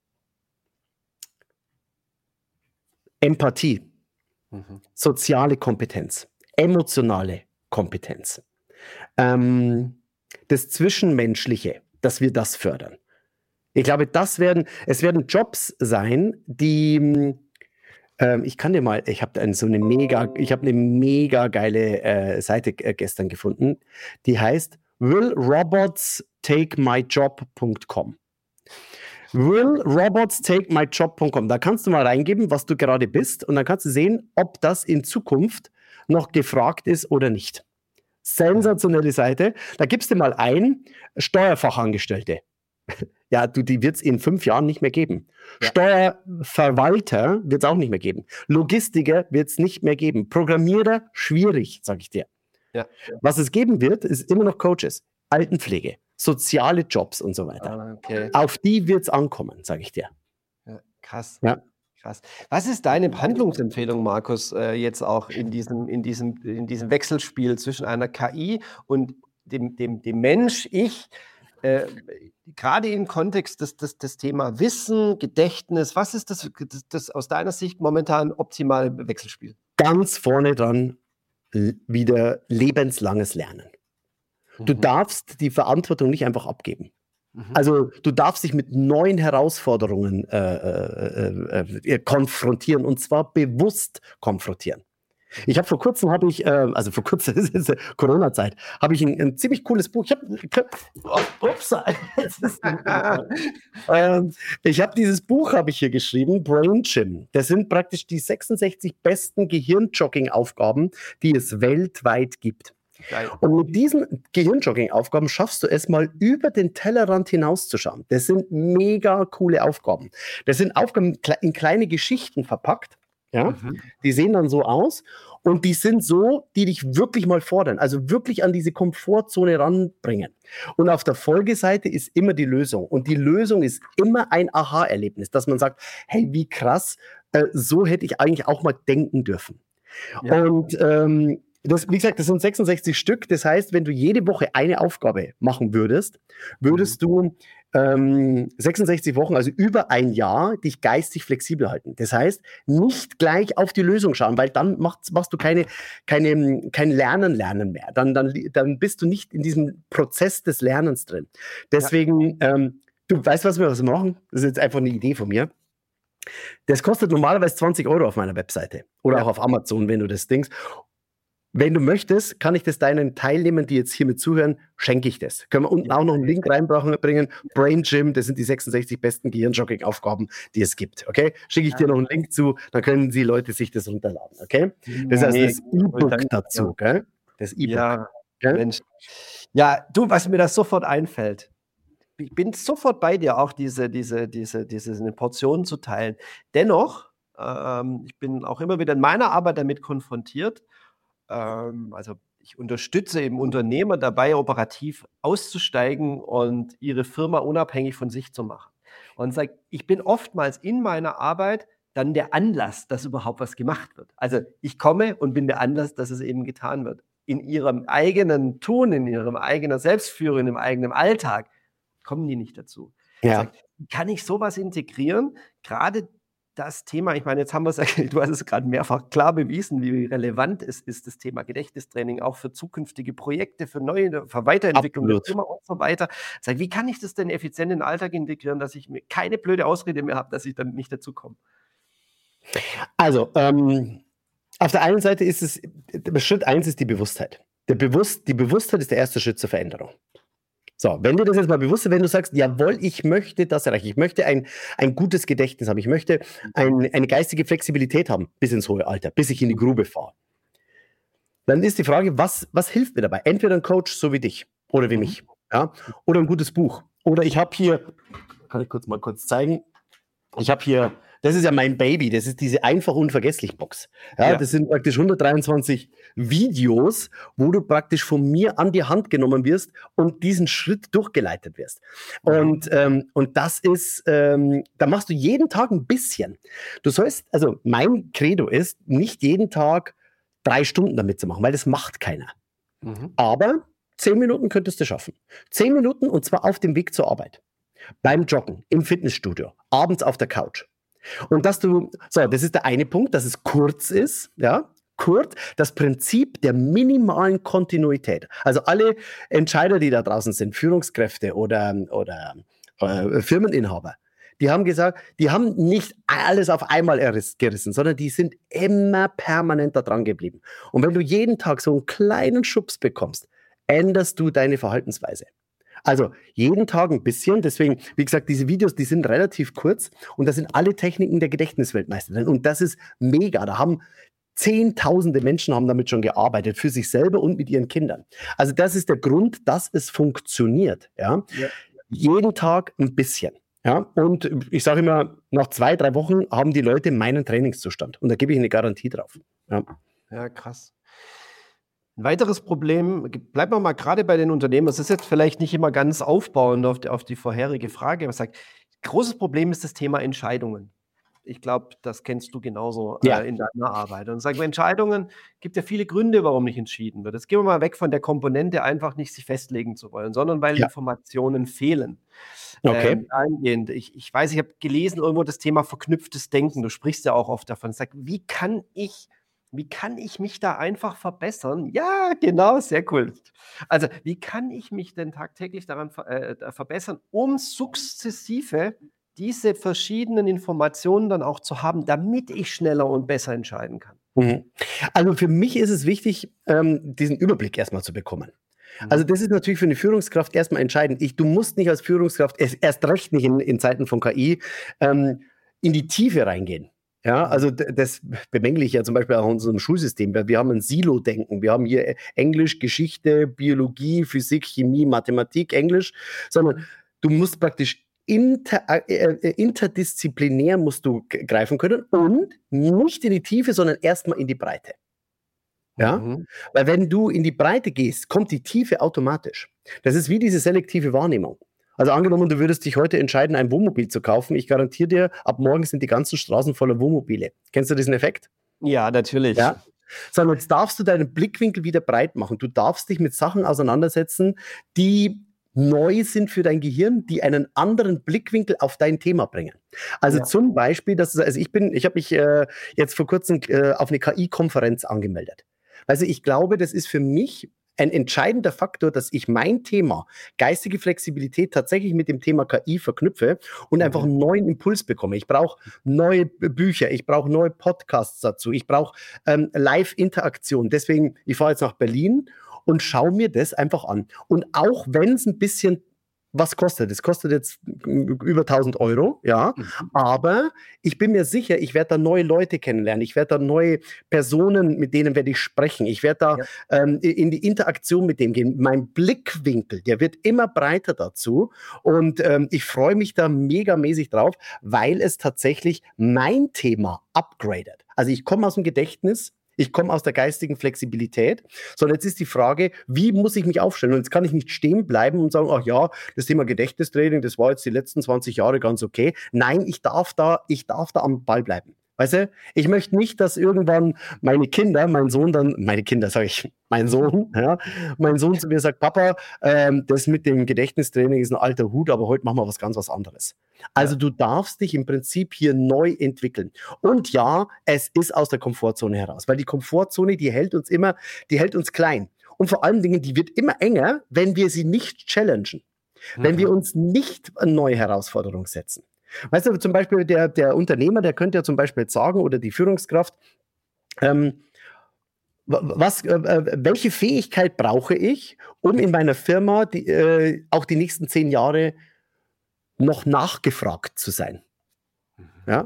S2: Empathie,
S1: Mhm.
S2: soziale Kompetenz, emotionale Kompetenz, ähm, das Zwischenmenschliche, dass wir das fördern. Ich glaube, das werden, es werden Jobs sein, die, ähm, ich kann dir mal, ich habe so eine mega, ich habe eine mega geile äh, Seite äh, gestern gefunden, die heißt will robots take my job punkt com. will robots take my job punkt com. Da kannst du mal reingeben, was du gerade bist, und dann kannst du sehen, ob das in Zukunft noch gefragt ist oder nicht. Sensationelle Seite. Da gibst du mal ein, Steuerfachangestellte. Ja, du, die wird es in fünf Jahren nicht mehr geben.
S1: Ja.
S2: Steuerverwalter wird es auch nicht mehr geben. Logistiker wird es nicht mehr geben. Programmierer, schwierig, sage ich dir.
S1: Ja.
S2: Was es geben wird, ist immer noch Coaches, Altenpflege, soziale Jobs und so weiter.
S1: Ah, okay.
S2: Auf die wird es ankommen, sage ich dir.
S1: Ja, krass.
S2: Ja.
S1: Krass. Was ist deine Handlungsempfehlung, Markus, äh, jetzt auch in diesem, in, diesem, in diesem Wechselspiel zwischen einer K I und dem, dem, dem Mensch, ich, äh, gerade im Kontext des, des, des Thema Wissen, Gedächtnis, was ist das, das, das aus deiner Sicht momentan optimale Wechselspiel?
S2: Ganz vorne dran l- wieder lebenslanges Lernen. Du
S1: Mhm.
S2: darfst die Verantwortung nicht einfach abgeben.
S1: Mhm.
S2: Also du darfst dich mit neuen Herausforderungen äh, äh, äh, äh, konfrontieren, und zwar bewusst konfrontieren. Ich habe vor kurzem, habe ich, äh, also vor kurzem, das ist Corona-Zeit, habe ich ein, ein ziemlich cooles Buch. Ich habe, ups, ähm, ich habe dieses Buch, habe ich hier geschrieben, Brain Gym. Das sind praktisch die sechsundsechzig besten Gehirnjogging-Aufgaben, die es weltweit gibt.
S1: Geil.
S2: Und mit diesen Gehirnjogging-Aufgaben schaffst du es mal über den Tellerrand hinauszuschauen. Das sind mega coole Aufgaben. Das sind Aufgaben in kleine Geschichten verpackt. Ja, mhm. Die sehen dann so aus und die sind so, die dich wirklich mal fordern, also wirklich an diese Komfortzone ranbringen. Und auf der Folgeseite ist immer die Lösung. Und die Lösung ist immer ein Aha-Erlebnis, dass man sagt, hey, wie krass, äh, so hätte ich eigentlich auch mal denken dürfen. Ja. Und ähm, das, wie gesagt, das sind sechsundsechzig Stück. Das heißt, wenn du jede Woche eine Aufgabe machen würdest, würdest mhm. du ähm, sechsundsechzig Wochen, also über ein Jahr, dich geistig flexibel halten. Das heißt, nicht gleich auf die Lösung schauen, weil dann machst, machst du keine, keine, kein Lernen, Lernen mehr. Dann, dann, dann bist du nicht in diesem Prozess des Lernens drin. Deswegen, ja. ähm, du weißt, was wir was machen? Das ist jetzt einfach eine Idee von mir. Das kostet normalerweise zwanzig Euro auf meiner Webseite oder ja. auch auf Amazon, wenn du das dingst. Wenn du möchtest, kann ich das deinen Teilnehmern, die jetzt hier mit zuhören, schenke ich das. Können wir unten ja, auch noch einen Link reinbringen. Brain Gym, das sind die sechsundsechzig besten Gehirnjogging-Aufgaben, die es gibt. Okay? Schicke ich ja. dir noch einen Link zu, dann können die Leute sich das runterladen. Okay? Das heißt, das E-Book dazu. Ja. Gell? Das E-Book.
S1: Ja, Mensch. Ja, du, was mir das sofort einfällt. Ich bin sofort bei dir, auch diese, diese, diese, diese Portionen zu teilen. Dennoch, ähm, ich bin auch immer wieder in meiner Arbeit damit konfrontiert. Also ich unterstütze eben Unternehmer dabei, operativ auszusteigen und ihre Firma unabhängig von sich zu machen. Und sage, ich bin oftmals in meiner Arbeit dann der Anlass, dass überhaupt was gemacht wird. Also ich komme und bin der Anlass, dass es eben getan wird. In ihrem eigenen Tun, in ihrem eigenen Selbstführung, im eigenen Alltag kommen die nicht dazu.
S2: Ja.
S1: Sag, kann ich sowas integrieren? Gerade das Thema, ich meine, jetzt haben wir es, du hast es gerade mehrfach klar bewiesen, wie relevant es ist, das Thema Gedächtnistraining auch für zukünftige Projekte, für neue, für Weiterentwicklung der Firma und so weiter. Sag, wie kann ich das denn effizient in den Alltag integrieren, dass ich mir keine blöde Ausrede mehr habe, dass ich dann nicht dazu komme?
S2: Also, ähm, auf der einen Seite ist es, Schritt eins ist die Bewusstheit. Der Bewusst, die Bewusstheit ist der erste Schritt zur Veränderung. So, wenn dir das jetzt mal bewusst ist, wenn du sagst, jawohl, ich möchte das erreichen, ich möchte ein, ein gutes Gedächtnis haben, ich möchte ein, eine geistige Flexibilität haben bis ins hohe Alter, bis ich in die Grube fahre, dann ist die Frage, was, was hilft mir dabei? Entweder ein Coach so wie dich oder wie mich, ja, oder ein gutes Buch. Oder ich habe hier, kann ich kurz mal kurz zeigen, ich habe hier, das ist ja mein Baby, das ist diese einfach unvergesslich Box. Ja, ja. Das sind praktisch hundertdreiundzwanzig Videos, wo du praktisch von mir an die Hand genommen wirst und diesen Schritt durchgeleitet wirst. Und, ähm, und das ist, ähm, da machst du jeden Tag ein bisschen. Du sollst, also mein Credo ist, nicht jeden Tag drei Stunden damit zu machen, weil das macht keiner. Mhm. Aber zehn Minuten könntest du schaffen. Zehn Minuten und zwar auf dem Weg zur Arbeit. Beim Joggen, im Fitnessstudio, abends auf der Couch. Und dass du, so, das ist der eine Punkt, dass es kurz ist, ja, kurz, das Prinzip der minimalen Kontinuität. Also alle Entscheider, die da draußen sind, Führungskräfte oder, oder äh, Firmeninhaber, die haben gesagt, die haben nicht alles auf einmal gerissen, sondern die sind immer permanent da dran geblieben. Und wenn du jeden Tag so einen kleinen Schubs bekommst, änderst du deine Verhaltensweise. Also jeden Tag ein bisschen, deswegen, wie gesagt, diese Videos, die sind relativ kurz und da sind alle Techniken der Gedächtnisweltmeister drin und das ist mega, da haben Zehntausende Menschen haben damit schon gearbeitet, für sich selber und mit ihren Kindern. Also das ist der Grund, dass es funktioniert, ja. Ja. Jeden Tag ein bisschen, ja. Und ich sage immer, nach zwei, drei Wochen haben die Leute meinen Trainingszustand und da gebe ich eine Garantie drauf. Ja,
S1: ja, krass. Ein weiteres Problem, bleiben wir mal gerade bei den Unternehmen, das ist jetzt vielleicht nicht immer ganz aufbauend auf die, auf die vorherige Frage, aber sagt, großes Problem ist das Thema Entscheidungen. Ich glaube, das kennst du genauso ja. äh, in deiner Arbeit. Und sagen wir, Entscheidungen, gibt ja viele Gründe, warum nicht entschieden wird. Jetzt gehen wir mal weg von der Komponente, einfach nicht sich festlegen zu wollen, sondern weil ja. Informationen fehlen.
S2: Okay.
S1: Ähm, ich, ich weiß, ich habe gelesen irgendwo das Thema verknüpftes Denken. Du sprichst ja auch oft davon. Sag, wie kann ich Wie kann ich mich da einfach verbessern? Ja, genau, sehr cool. Also, wie kann ich mich denn tagtäglich daran äh, verbessern, um sukzessive diese verschiedenen Informationen dann auch zu haben, damit ich schneller und besser entscheiden kann?
S2: Mhm. Also für mich ist es wichtig, ähm, diesen Überblick erstmal zu bekommen. Also das ist natürlich für eine Führungskraft erstmal entscheidend. Ich, du musst nicht als Führungskraft, erst, erst recht nicht in, in Zeiten von K I, ähm, in die Tiefe reingehen. Ja, also d- das bemängle ich ja zum Beispiel auch in unserem Schulsystem. Wir wir haben ein Silo-Denken. Wir haben hier Englisch, Geschichte, Biologie, Physik, Chemie, Mathematik, Englisch, sondern du musst praktisch inter, äh, äh, interdisziplinär musst du g- greifen können und nicht in die Tiefe, sondern erstmal in die Breite. Ja?
S1: Mhm.
S2: Weil wenn du in die Breite gehst, kommt die Tiefe automatisch. Das ist wie diese selektive Wahrnehmung. Also angenommen, du würdest dich heute entscheiden, ein Wohnmobil zu kaufen. Ich garantiere dir, ab morgen sind die ganzen Straßen voller Wohnmobile. Kennst du diesen Effekt?
S1: Ja, natürlich.
S2: Ja. Sondern jetzt darfst du deinen Blickwinkel wieder breit machen. Du darfst dich mit Sachen auseinandersetzen, die neu sind für dein Gehirn, die einen anderen Blickwinkel auf dein Thema bringen. Also
S1: Ja.
S2: zum Beispiel, dass, also ich bin, ich habe mich äh, jetzt vor kurzem äh, auf eine K I-Konferenz angemeldet. Also ich glaube, das ist für mich ein entscheidender Faktor, dass ich mein Thema geistige Flexibilität tatsächlich mit dem Thema K I verknüpfe und
S1: Mhm.
S2: einfach einen neuen Impuls bekomme. Ich brauche neue B- Bücher, ich brauche neue Podcasts dazu, ich brauche ähm, Live-Interaktion. Deswegen, ich fahre jetzt nach Berlin und schaue mir das einfach an. Und auch wenn es ein bisschen was kostet, es kostet jetzt über tausend Euro, ja,
S1: Mhm.
S2: aber ich bin mir sicher, ich werde da neue Leute kennenlernen, ich werde da neue Personen, mit denen werde ich sprechen, ich werde da
S1: Ja.
S2: ähm, in die Interaktion mit dem gehen. Mein Blickwinkel, der wird immer breiter dazu und ähm, ich freue mich da megamäßig drauf, weil es tatsächlich mein Thema upgradet. Also ich komme aus dem Gedächtnis, ich komme aus der geistigen Flexibilität, sondern jetzt ist die Frage, wie muss ich mich aufstellen? Und jetzt kann ich nicht stehen bleiben und sagen, ach ja, das Thema Gedächtnistraining, das war jetzt die letzten zwanzig Jahre ganz okay. Nein, ich darf da, ich darf da am Ball bleiben. Weißt du, ich möchte nicht, dass irgendwann meine Kinder, mein Sohn dann, meine Kinder sage ich, mein Sohn, ja, mein Sohn zu mir sagt, Papa, ähm, das mit dem Gedächtnistraining ist ein alter Hut, aber heute machen wir was ganz was anderes. Also
S1: Ja.
S2: du darfst dich im Prinzip hier neu entwickeln. Und ja, es ist aus der Komfortzone heraus, weil die Komfortzone, die hält uns immer, die hält uns klein. Und vor allen Dingen, die wird immer enger, wenn wir sie nicht challengen, wenn wir
S1: Mhm.
S2: uns nicht eine neue Herausforderung setzen. Weißt du, zum Beispiel der, der Unternehmer, der könnte ja zum Beispiel jetzt sagen, oder die Führungskraft, ähm, wa- was, äh, äh, welche Fähigkeit brauche ich, um in meiner Firma die, äh, auch die nächsten zehn Jahre noch nachgefragt zu sein? Ja?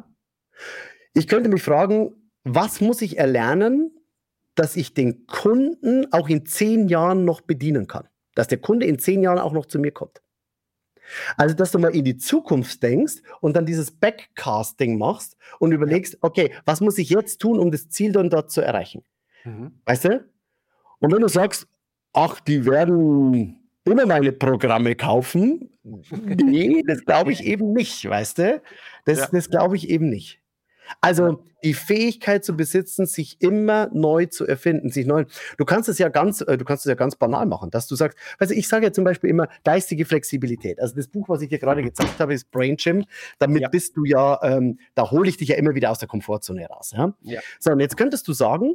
S2: Ich könnte mich fragen, was muss ich erlernen, dass ich den Kunden auch in zehn Jahren noch bedienen kann? Dass der Kunde in zehn Jahren auch noch zu mir kommt. Also, dass du mal in die Zukunft denkst und dann dieses Backcasting machst und
S1: Ja.
S2: überlegst, okay, was muss ich jetzt tun, um das Ziel dann dort zu erreichen?
S1: Mhm.
S2: Weißt du? Und wenn du sagst, ach, die werden immer meine Programme kaufen, nee, das glaube ich eben nicht, weißt du? Das,
S1: Ja.
S2: das glaube ich eben nicht.
S1: Ja.
S2: Also die Fähigkeit zu besitzen, sich immer neu zu erfinden, sich neu. Du kannst es ja ganz, äh, du kannst es ja ganz banal machen, dass du sagst, also ich sage ja zum Beispiel immer geistige Flexibilität. Also das Buch, was ich dir gerade gezeigt habe, ist Brain Gym. Damit
S1: Ja.
S2: bist du ja, ähm, da hole ich dich ja immer wieder aus der Komfortzone raus. Ja?
S1: Ja.
S2: So, und jetzt könntest du sagen,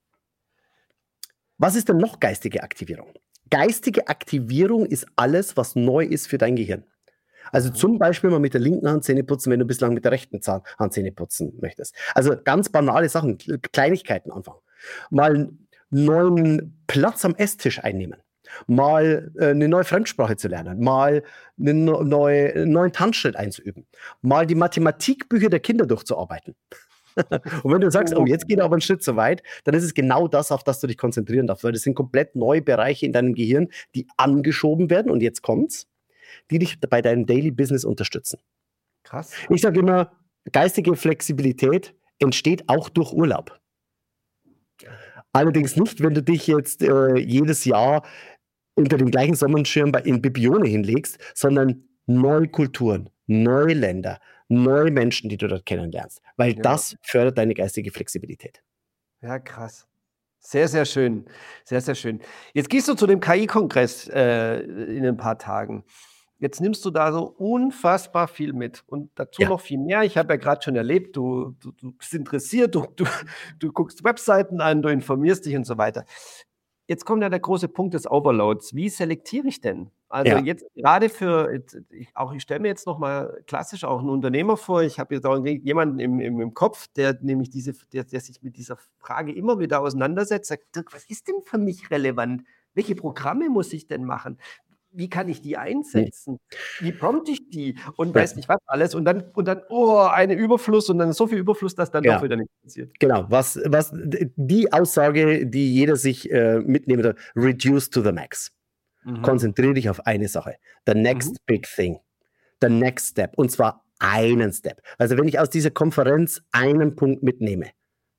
S2: was ist denn noch geistige Aktivierung? Geistige Aktivierung ist alles, was neu ist für dein Gehirn. Also
S1: Mhm.
S2: zum Beispiel mal mit der linken Hand Zähne putzen, wenn du bislang mit der rechten Zahn- Hand Zähne putzen möchtest. Also ganz banale Sachen, Kle- Kleinigkeiten anfangen. Mal einen neuen Platz am Esstisch einnehmen. Mal äh, eine neue Fremdsprache zu lernen. Mal einen no- neue, einen neuen Tanzschritt einzuüben. Mal die Mathematikbücher der Kinder durchzuarbeiten. Und wenn du sagst, oh, jetzt geht er aber einen Schritt zu weit, dann ist es genau das, auf das du dich konzentrieren darfst, weil das sind komplett neue Bereiche in deinem Gehirn, die angeschoben werden. Und jetzt kommt's, die dich bei deinem Daily Business unterstützen.
S1: Krass.
S2: Ich sage immer, geistige Flexibilität entsteht auch durch Urlaub. Allerdings nicht, wenn du dich jetzt äh, jedes Jahr unter dem gleichen Sonnenschirm bei, in Bibione hinlegst, sondern neue Kulturen, neue Länder, neue Menschen, die du dort kennenlernst. Weil
S1: Ja.
S2: das fördert deine geistige Flexibilität.
S1: Ja, krass. Sehr, sehr schön. Sehr, sehr schön. Jetzt gehst du zu dem K I-Kongress äh, in ein paar Tagen. Jetzt nimmst du da so unfassbar viel mit und dazu
S2: Ja.
S1: noch viel mehr. Ich habe ja gerade schon erlebt, du, du, du bist interessiert, du, du, du guckst Webseiten an, du informierst dich und so weiter. jetzt kommt ja der große Punkt des Overloads. Wie selektiere ich denn? Also
S2: Ja.
S1: jetzt gerade für, jetzt, ich, auch ich stelle mir jetzt nochmal klassisch auch einen Unternehmer vor. Ich habe jetzt auch jemanden im, im, im Kopf, der nämlich diese, der, der sich mit dieser Frage immer wieder auseinandersetzt, sagt, Dirk, was ist denn für mich relevant? Welche Programme muss ich denn machen? Wie kann ich die einsetzen? Wie prompte ich die? Und
S2: Ja.
S1: weiß nicht was alles. Und dann, und dann, oh, eine Überfluss und dann so viel Überfluss, dass dann
S2: Ja.
S1: doch wieder nichts passiert.
S2: Genau, was, was die Aussage, die jeder sich äh, mitnehmen soll, reduce to the max.
S1: Mhm.
S2: Konzentriere dich auf eine Sache. The next
S1: Mhm.
S2: big thing. The next step. Und zwar einen Step. Also wenn ich aus dieser Konferenz einen Punkt mitnehme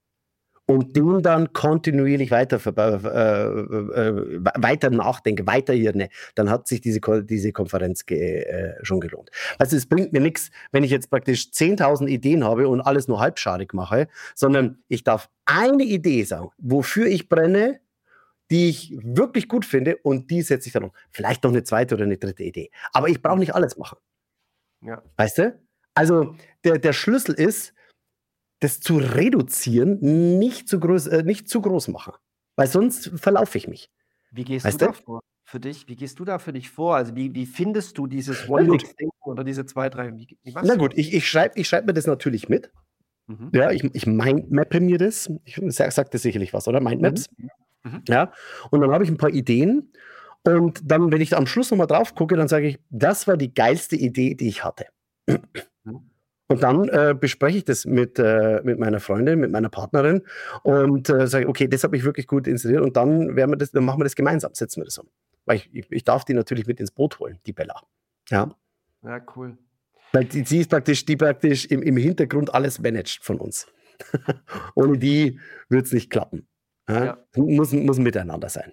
S2: und den dann kontinuierlich weiter, äh, äh, weiter nachdenke, weiter hirne, dann hat sich diese, diese Konferenz ge, äh, schon gelohnt. Also es bringt mir nichts, wenn ich jetzt praktisch zehntausend Ideen habe und alles nur halbscharig mache, sondern ich darf eine Idee sagen, wofür ich brenne, die ich wirklich gut finde und die setze ich dann um. Vielleicht noch eine zweite oder eine dritte Idee. Aber ich brauche nicht alles machen.
S1: Ja.
S2: Weißt du? Also der, der Schlüssel ist, das zu reduzieren, nicht zu groß, äh, nicht zu groß machen. Weil sonst verlaufe ich mich.
S1: Wie gehst
S2: Weißt
S1: du
S2: du?
S1: da vor? Für dich, wie gehst du da für dich vor? Also wie, wie findest du dieses
S2: Na
S1: One
S2: gut.
S1: Big Thing oder diese zwei, drei? Wie, wie machst
S2: Na
S1: du
S2: gut,
S1: das?
S2: ich, ich schreibe ich schreib mir das natürlich mit.
S1: Mhm.
S2: Ja, ich, ich mindmappe mir das. Ich sag, sagt das sicherlich was, oder? Mindmaps.
S1: Mhm.
S2: Ja. Und dann habe ich ein paar Ideen. Und dann, wenn ich am Schluss nochmal drauf gucke, dann sage ich, das war die geilste Idee, die ich hatte.
S1: Mhm.
S2: Und dann äh, bespreche ich das mit, äh, mit meiner Freundin, mit meiner Partnerin und äh, sage, okay, das habe ich wirklich gut installiert und dann, werden wir das, dann machen wir das gemeinsam, setzen wir das um. Weil ich, ich, ich darf die natürlich mit ins Boot holen, die Bella. Ja.
S1: Ja, cool.
S2: Weil die, sie ist praktisch, die praktisch im, im Hintergrund alles managt von uns. Ohne die wird es nicht klappen. Ja?
S1: Ja.
S2: Muss, muss miteinander sein.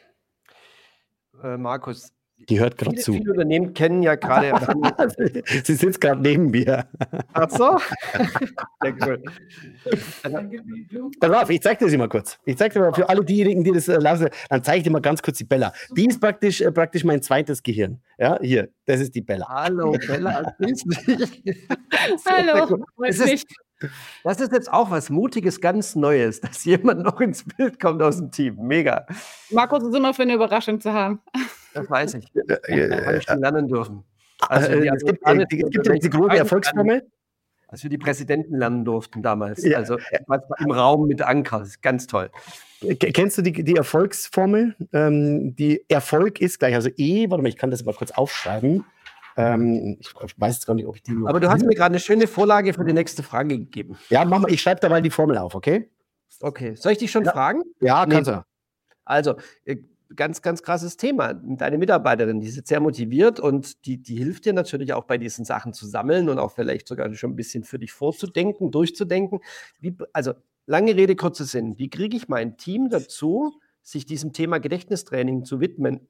S1: Äh, Markus,
S2: Die hört gerade
S1: viele,
S2: zu.
S1: viele Unternehmen kennen ja gerade.
S2: Sie sitzt gerade neben mir.
S1: Ach so? Sehr cool.
S2: Pass auf, ich zeig dir sie mal kurz. Ich zeig dir mal für alle diejenigen, die das äh, lassen, dann zeige ich dir mal ganz kurz die Bella. Die ist praktisch, äh, praktisch mein zweites Gehirn. Ja, hier, das ist die Bella.
S1: Hallo, Bella, grüß dich.
S3: Hallo,
S1: Das
S3: freut mich.
S1: ist, das ist jetzt auch was Mutiges, ganz Neues, dass jemand noch ins Bild kommt aus dem Team. Mega.
S3: Markus ist immer für eine Überraschung zu haben.
S1: Das weiß ich.
S2: Äh,
S1: Das habe ich schon lernen dürfen. Als
S2: äh,
S1: wir die,
S2: es gibt, äh, die, es gibt ja die grobe Erfolgsformel.
S1: als wir die Präsidenten lernen durften damals.
S2: Ja.
S1: Also was im Raum mit Anker. Das ist ganz toll.
S2: K- Kennst du die, die Erfolgsformel? Ähm, die Erfolg ist gleich, also E, warte mal, ich kann das mal kurz aufschreiben. Ähm, ich weiß jetzt gar nicht, ob ich die.
S1: Aber du hast mir gerade eine schöne Vorlage für die nächste Frage gegeben.
S2: Ja, mach mal, ich schreibe da mal die Formel auf, okay?
S1: Okay. Soll ich dich schon
S2: Ja.
S1: fragen?
S2: Ja,
S1: Nee.
S2: kannst du.
S1: Also, äh, ganz, ganz krasses Thema. Deine Mitarbeiterin, die ist jetzt sehr motiviert und die, die hilft dir natürlich auch bei diesen Sachen zu sammeln und auch vielleicht sogar schon ein bisschen für dich vorzudenken, durchzudenken. Wie, also, lange Rede, kurzer Sinn. Wie kriege ich mein Team dazu, sich diesem Thema Gedächtnistraining zu widmen?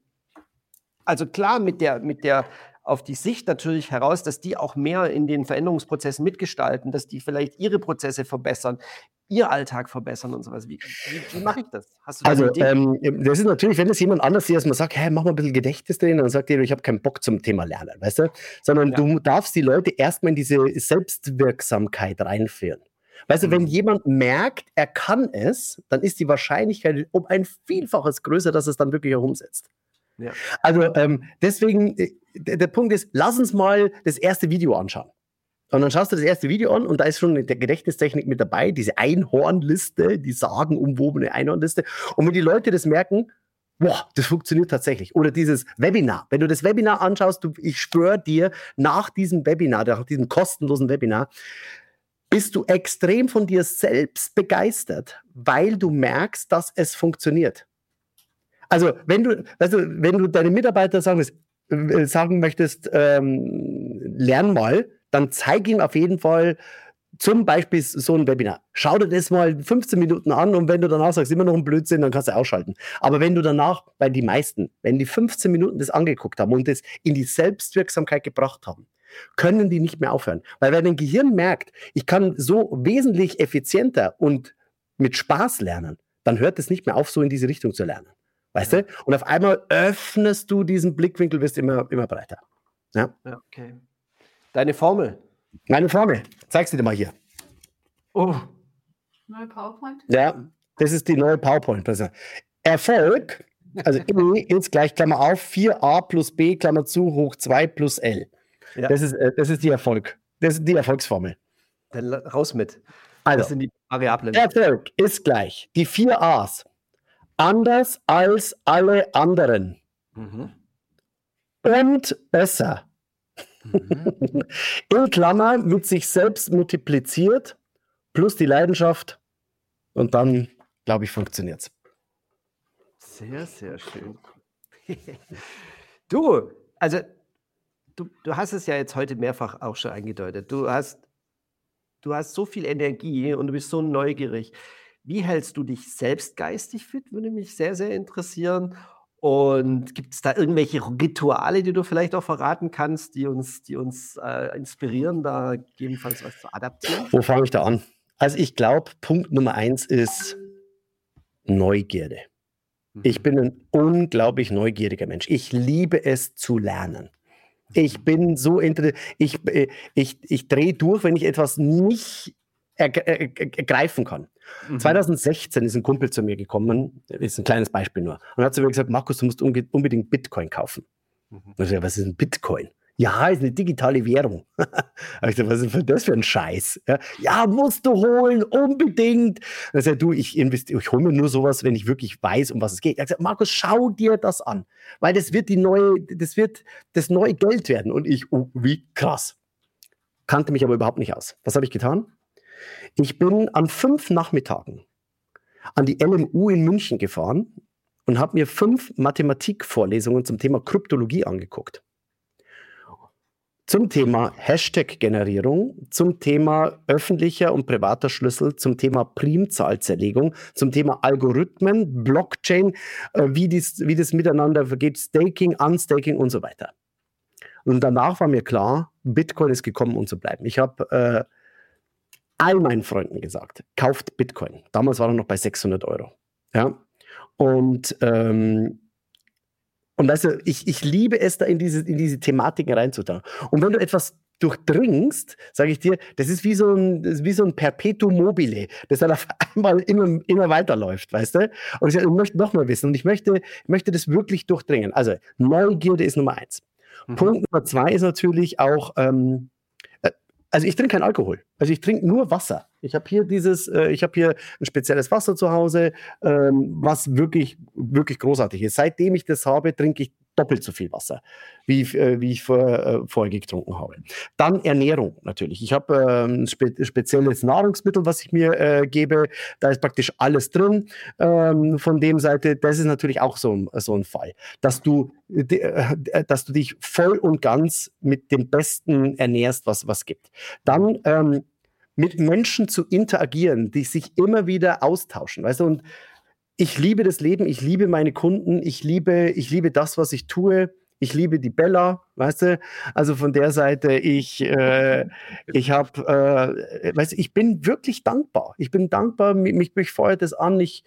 S1: Also klar, mit der, mit der auf die Sicht natürlich heraus, dass die auch mehr in den Veränderungsprozessen mitgestalten, dass die vielleicht ihre Prozesse verbessern, ihr Alltag verbessern und sowas. Wie, wie, wie mache ich das? Hast du da
S2: Also,
S1: eine Idee?
S2: ähm, das ist natürlich, wenn das jemand anders sieht, dass man sagt, hey, mach mal ein bisschen Gedächtnistraining, dann sagt jeder, ich habe keinen Bock zum Thema Lernen, weißt du? Sondern
S1: Ja.
S2: du darfst die Leute erstmal in diese Selbstwirksamkeit reinführen. Weißt du,
S1: Mhm.
S2: wenn jemand merkt, er kann es, dann ist die Wahrscheinlichkeit um ein Vielfaches größer, dass es dann wirklich auch umsetzt.
S1: Ja.
S2: Also ähm, deswegen, äh, der, der Punkt ist, lass uns mal das erste Video anschauen. Und dann schaust du das erste Video an und da ist schon eine Gedächtnistechnik mit dabei, diese Einhornliste, die sagenumwobene Einhornliste. Und wenn die Leute das merken, boah, das funktioniert tatsächlich. Oder dieses Webinar. Wenn du das Webinar anschaust, du, ich schwöre dir, nach diesem Webinar, nach diesem kostenlosen Webinar, bist du extrem von dir selbst begeistert, weil du merkst, dass es funktioniert. Also, wenn du, also, wenn du deine Mitarbeiter sagen, äh, sagen möchtest, ähm, lern mal, dann zeig ihm auf jeden Fall zum Beispiel so ein Webinar. Schau dir das mal fünfzehn Minuten an und wenn du danach sagst, immer noch ein Blödsinn, dann kannst du ausschalten. Aber wenn du danach, bei die meisten, wenn die fünfzehn Minuten das angeguckt haben und das in die Selbstwirksamkeit gebracht haben, können die nicht mehr aufhören. Weil wenn dein Gehirn merkt, ich kann so wesentlich effizienter und mit Spaß lernen, dann hört es nicht mehr auf, so in diese Richtung zu lernen. Weißt du? Und auf einmal öffnest du diesen Blickwinkel, wirst immer, immer breiter. Ja?
S1: Ja, okay. Deine Formel.
S2: Meine Formel, zeig's dir mal hier.
S1: Oh,
S3: Neue PowerPoint?
S2: Ja, das ist die neue PowerPoint. Also, Erfolg, also E ist gleich Klammer auf, vier a plus b, Klammer zu, hoch zwei plus L.
S1: Ja.
S2: Das ist, äh, das ist die Erfolg. Das ist die Erfolgsformel.
S1: Dann la- raus mit.
S2: Also,
S1: Das sind die Variablen.
S2: Erfolg ist gleich die vier A's. Anders als alle anderen.
S1: Mhm.
S2: Und besser.
S1: Mhm.
S2: In Klammer mit sich selbst multipliziert, plus die Leidenschaft. Und dann, glaube ich, funktioniert es.
S1: Sehr, sehr schön. Du, also du, du hast es ja jetzt heute mehrfach auch schon angedeutet. Du hast, du hast so viel Energie und du bist so neugierig. Wie hältst du dich selbst geistig fit? Würde mich sehr, sehr interessieren. Und gibt es da irgendwelche Rituale, die du vielleicht auch verraten kannst, die uns, die uns äh, inspirieren, da gegebenenfalls was zu adaptieren?
S2: Wo fange ich da an? Also ich glaube, Punkt Nummer eins ist Neugierde. Ich bin ein unglaublich neugieriger Mensch. Ich liebe es zu lernen. Ich bin so interessiert. Ich, ich, ich drehe durch, wenn ich etwas nicht ergreifen kann. Mhm. zwanzig sechzehn ist ein Kumpel zu mir gekommen, ist ein kleines Beispiel nur, und hat zu mir gesagt, Markus, du musst unbedingt Bitcoin kaufen. Mhm. Und ich gesagt, was ist ein Bitcoin? Ja, ist eine digitale Währung. Ich gesagt, was ist denn das für ein Scheiß? Ja, ja, musst du holen, unbedingt. Dann sagt du, ich investiere, ich hole mir nur sowas, wenn ich wirklich weiß, um was es geht. Er hat gesagt, Markus, schau dir das an, weil das wird die neue, das wird das neue Geld werden. Und ich, oh, wie krass. Kannte mich aber überhaupt nicht aus. Was habe ich getan? Ich bin an fünf Nachmittagen an die L M U in München gefahren und habe mir fünf Mathematikvorlesungen zum Thema Kryptologie angeguckt. Zum Thema Hashtag-Generierung, zum Thema öffentlicher und privater Schlüssel, zum Thema Primzahlzerlegung, zum Thema Algorithmen, Blockchain, äh, wie, dies, wie das miteinander vergeht, Staking, Unstaking und so weiter. Und danach war mir klar, Bitcoin ist gekommen, um zu bleiben. Ich habe äh, all meinen Freunden gesagt, kauft Bitcoin. Damals war er noch bei sechshundert Euro. Ja? Und ähm, Und weißt du, ich, ich liebe es, da in diese, in diese Thematiken reinzutauchen. Und wenn du etwas durchdringst, sage ich dir, das ist wie so ein, das ist wie so ein Perpetuum mobile, das dann auf einmal immer, immer weiterläuft, weißt du? Und ich, sage, ich möchte noch mal wissen und ich möchte, ich möchte das wirklich durchdringen. Also Neugierde ist Nummer eins. Mhm. Punkt Nummer zwei ist natürlich auch, ähm, also ich trinke keinen Alkohol. Also ich trinke nur Wasser. Ich habe hier dieses, äh, ich habe hier ein spezielles Wasser zu Hause, ähm, was wirklich, wirklich großartig ist. Seitdem ich das habe, trinke ich doppelt so viel Wasser, wie, äh, wie ich vor, äh, vorher getrunken habe. Dann Ernährung natürlich. Ich habe äh, ein spe- spezielles Nahrungsmittel, was ich mir äh, gebe. Da ist praktisch alles drin. Ähm, von dem Seite, das ist natürlich auch so ein, so ein Fall, dass du, äh, dass du dich voll und ganz mit dem Besten ernährst, was was gibt. Dann ähm, mit Menschen zu interagieren, die sich immer wieder austauschen, weißt du, und ich liebe das Leben, ich liebe meine Kunden, ich liebe, ich liebe das, was ich tue, ich liebe die Bella, weißt du, also von der Seite, ich, äh, ich habe, äh, weißt du, ich bin wirklich dankbar, ich bin dankbar, mich, mich feuert das an, ich,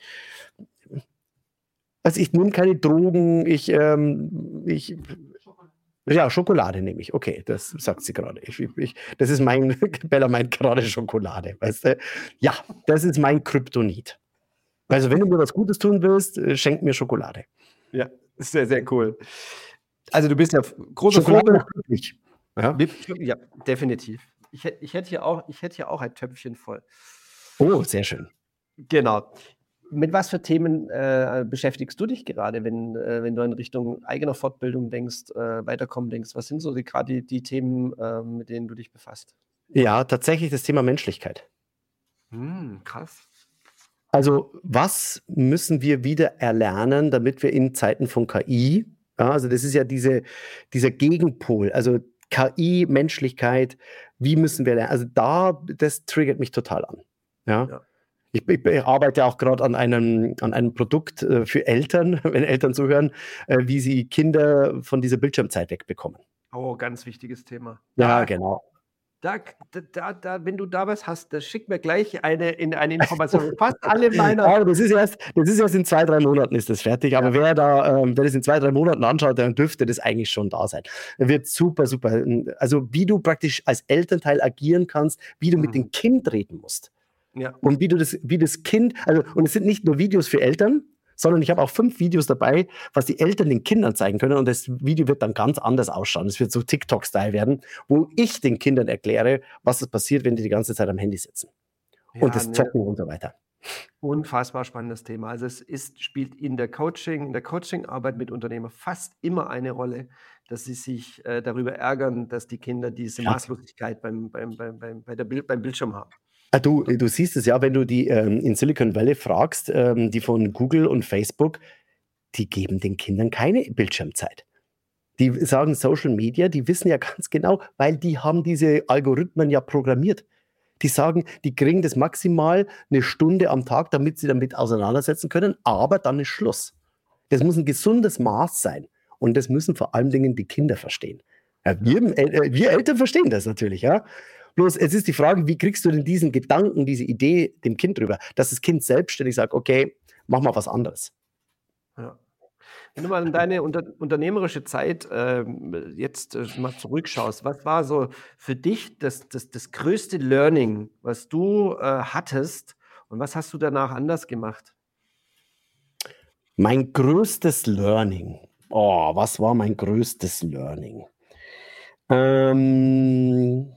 S2: also ich nehme keine Drogen, ich, ähm, ich, ja, Schokolade nehme ich. Okay, das sagt sie gerade. Ich, ich, das ist mein, Bella meint gerade Schokolade, weißt du? Ja, das ist mein Kryptonit. Also wenn du mir was Gutes tun willst, schenk mir Schokolade.
S1: Ja, sehr, sehr cool. Also du bist ja großer Vorbild.
S2: Ja?
S1: Ja, definitiv. Ich, ich, hätte hier auch, ich hätte hier auch ein Töpfchen voll.
S2: Oh, sehr schön.
S1: Genau. Mit was für Themen äh, beschäftigst du dich gerade, wenn, äh, wenn du in Richtung eigener Fortbildung denkst, äh, weiterkommen denkst? Was sind so die, gerade die, die Themen, äh, mit denen du dich befasst?
S2: Ja, tatsächlich das Thema Menschlichkeit.
S1: Hm, krass.
S2: Also was müssen wir wieder erlernen, damit wir in Zeiten von K I, ja, also das ist ja diese, dieser Gegenpol, also K I, Menschlichkeit, wie müssen wir lernen? Also da, das triggert mich total an. Ja. ja. Ich, ich arbeite auch gerade an einem, an einem Produkt äh, für Eltern, wenn Eltern zuhören, äh, wie sie Kinder von dieser Bildschirmzeit wegbekommen.
S1: Oh, ganz wichtiges Thema.
S2: Ja,
S1: da,
S2: genau.
S1: Da, da, da, wenn du da was hast, das schick mir gleich eine, in eine Information. Fast alle meiner.
S2: Ja, das ist erst, das ist erst in zwei, drei Monaten ist das fertig. Aber ja. wer da, ähm, wer das in zwei, drei Monaten anschaut, dann dürfte das eigentlich schon da sein. Das wird super, super. Also wie du praktisch als Elternteil agieren kannst, wie du mhm. mit dem Kind reden musst. Ja. Und wie du das, wie das Kind, also, und es sind nicht nur Videos für Eltern, sondern ich habe auch fünf Videos dabei, was die Eltern den Kindern zeigen können und das Video wird dann ganz anders ausschauen. Es wird so TikTok-Style werden, wo ich den Kindern erkläre, was es passiert, wenn die die ganze Zeit am Handy sitzen
S1: Ja,
S2: und das
S1: ne,
S2: Zocken und so weiter.
S1: unfassbar spannendes Thema. Also es ist, spielt in der Coaching, in der Coaching-Arbeit mit Unternehmern fast immer eine Rolle, dass sie sich äh, darüber ärgern, dass die Kinder diese
S2: Ja.
S1: Maßlosigkeit beim, beim, beim, beim, bei der Bild, beim Bildschirm haben.
S2: Ah, Du, du siehst es ja, wenn du die ähm, in Silicon Valley fragst, ähm, die von Google und Facebook, die geben den Kindern keine Bildschirmzeit. Die sagen Social Media, die wissen ja ganz genau, weil die haben diese Algorithmen ja programmiert. Die sagen, die kriegen das maximal eine Stunde am Tag, damit sie damit auseinandersetzen können, aber dann ist Schluss. Das muss ein gesundes Maß sein. Und das müssen vor allen Dingen die Kinder verstehen. Ja, wir, äh, wir Eltern verstehen das natürlich, ja. Bloß es ist die Frage, wie kriegst du denn diesen Gedanken, diese Idee dem Kind drüber, dass das Kind selbstständig sagt, okay, mach mal was anderes.
S1: Ja. Wenn du mal in deine unter, unternehmerische Zeit ähm, jetzt äh, mal zurückschaust, was war so für dich das, das, das größte Learning, was du äh, hattest und was hast du danach anders gemacht?
S2: Mein größtes Learning. Oh, was war mein größtes Learning? Ähm,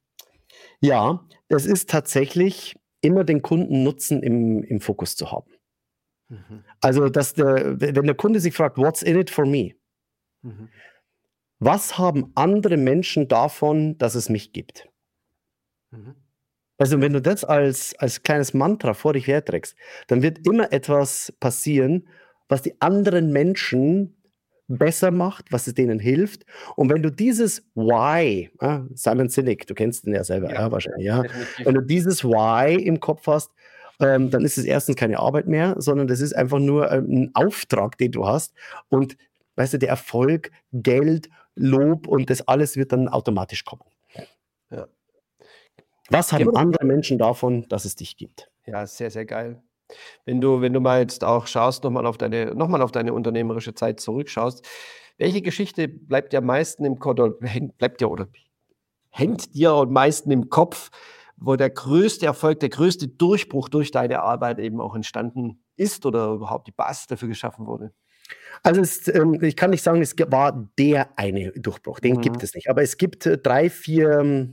S2: ja, es ist tatsächlich immer den Kundennutzen im, im Fokus zu haben.
S1: Mhm.
S2: Also, dass der, wenn der Kunde sich fragt, what's in it for me?
S1: Mhm.
S2: Was haben andere Menschen davon, dass es mich gibt?
S1: Mhm.
S2: Also, wenn du das als, als kleines Mantra vor dich herträgst, dann wird immer etwas passieren, was die anderen Menschen besser macht, was es denen hilft. Und wenn du dieses Why, ah, Simon Sinek, du kennst den ja selber,
S1: Ja,
S2: ja, wahrscheinlich, ja.
S1: definitiv.
S2: Wenn du dieses Why im Kopf hast, ähm, dann ist es erstens keine Arbeit mehr, sondern das ist einfach nur ähm, ein Auftrag, den du hast. Und weißt du, der Erfolg, Geld, Lob und das alles wird dann automatisch kommen.
S1: Ja.
S2: Was haben
S1: Gehen wir-
S2: andere Menschen davon, dass es dich gibt?
S1: Ja, sehr, sehr geil. Wenn du, wenn du mal jetzt auch schaust, nochmal auf deine, noch mal auf deine unternehmerische Zeit zurückschaust, welche Geschichte bleibt dir am meisten im Kopf, oder hängt, bleibt dir oder hängt dir am meisten im Kopf, wo der größte Erfolg, der größte Durchbruch durch deine Arbeit eben auch entstanden ist oder überhaupt die Basis dafür geschaffen wurde?
S2: Also es, ähm, ich kann nicht sagen, es ge- war der eine Durchbruch, den
S1: Mhm.
S2: gibt es nicht. Aber es gibt äh, drei, vier ähm,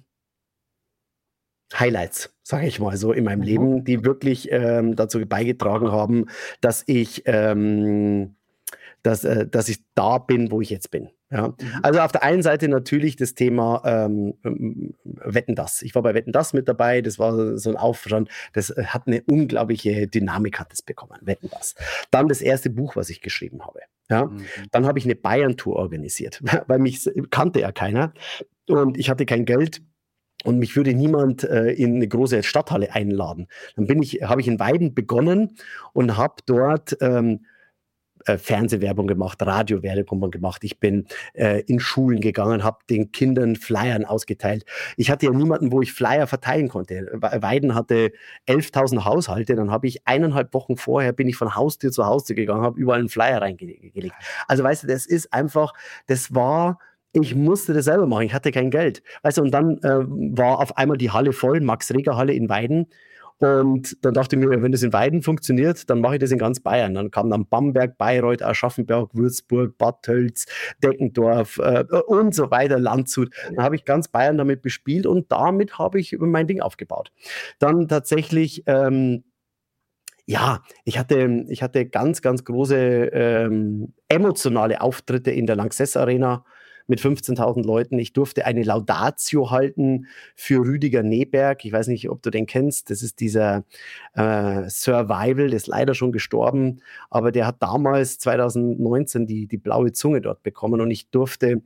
S2: Highlights, sage ich mal so, in meinem
S1: Mhm.
S2: Leben, die wirklich ähm, dazu beigetragen haben, dass ich, ähm, dass, äh, dass ich da bin, wo ich jetzt bin. Ja.
S1: Mhm.
S2: Also auf der einen Seite natürlich das Thema ähm, ähm, Wetten, dass. Ich war bei Wetten, dass mit dabei, das war so ein Aufstand, das äh, hat eine unglaubliche Dynamik hat es bekommen, Wetten, dass. Dann das erste Buch, was ich geschrieben habe. Ja.
S1: Mhm.
S2: Dann habe ich eine Bayern-Tour organisiert, weil mich kannte ja keiner und ich hatte kein Geld. Und mich würde niemand äh, in eine große Stadthalle einladen. Dann bin ich, habe ich in Weiden begonnen und habe dort ähm, äh, Fernsehwerbung gemacht, Radiowerbung gemacht. Ich bin äh, in Schulen gegangen, habe den Kindern Flyern ausgeteilt. Ich hatte ja niemanden, wo ich Flyer verteilen konnte. Weiden hatte elftausend Haushalte. Dann habe ich eineinhalb Wochen vorher bin ich von Haustür zu Haustür gegangen, habe überall einen Flyer reingelegt. Also weißt du, das ist einfach, das war ich musste das selber machen, ich hatte kein Geld. Weißt du, und dann äh, war auf einmal die Halle voll, Max-Reger-Halle in Weiden. Und dann dachte ich mir, wenn das in Weiden funktioniert, dann mache ich das in ganz Bayern. Dann kam dann Bamberg, Bayreuth, Aschaffenburg, Würzburg, Bad Tölz, Deckendorf äh, und so weiter, Landshut. Dann habe ich ganz Bayern damit bespielt und damit habe ich mein Ding aufgebaut. Dann tatsächlich... Ähm, ja, ich hatte, ich hatte ganz, ganz große ähm, emotionale Auftritte in der Lanxess Arena mit fünfzehntausend Leuten. Ich durfte eine Laudatio halten für Rüdiger Neberg. Ich weiß nicht, ob du den kennst. Das ist dieser äh, Survival, der ist leider schon gestorben, aber der hat damals zwanzig neunzehn die, die blaue Zunge dort bekommen und ich durfte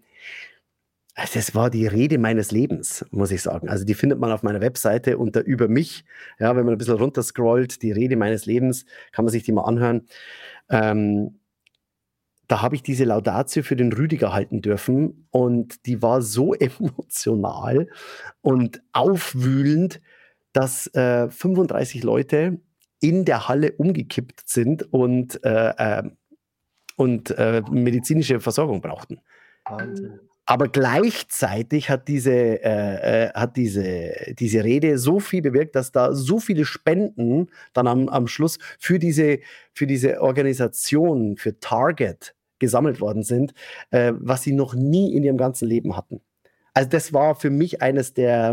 S2: das war die Rede meines Lebens, muss ich sagen. Also die findet man auf meiner Webseite unter über mich. Ja, wenn man ein bisschen runterscrollt, die Rede meines Lebens, kann man sich die mal anhören. Ähm, da habe ich diese Laudatio für den Rüdiger halten dürfen und die war so emotional und aufwühlend, dass äh, fünfunddreißig Leute in der Halle umgekippt sind und, äh, äh, und äh, medizinische Versorgung brauchten.
S1: Wahnsinn.
S2: Aber gleichzeitig hat diese, äh, äh, hat diese, diese Rede so viel bewirkt, dass da so viele Spenden dann am, am Schluss für diese, für diese Organisation, für Target gesammelt worden sind, äh, was sie noch nie in ihrem ganzen Leben hatten. Also das war für mich eines der,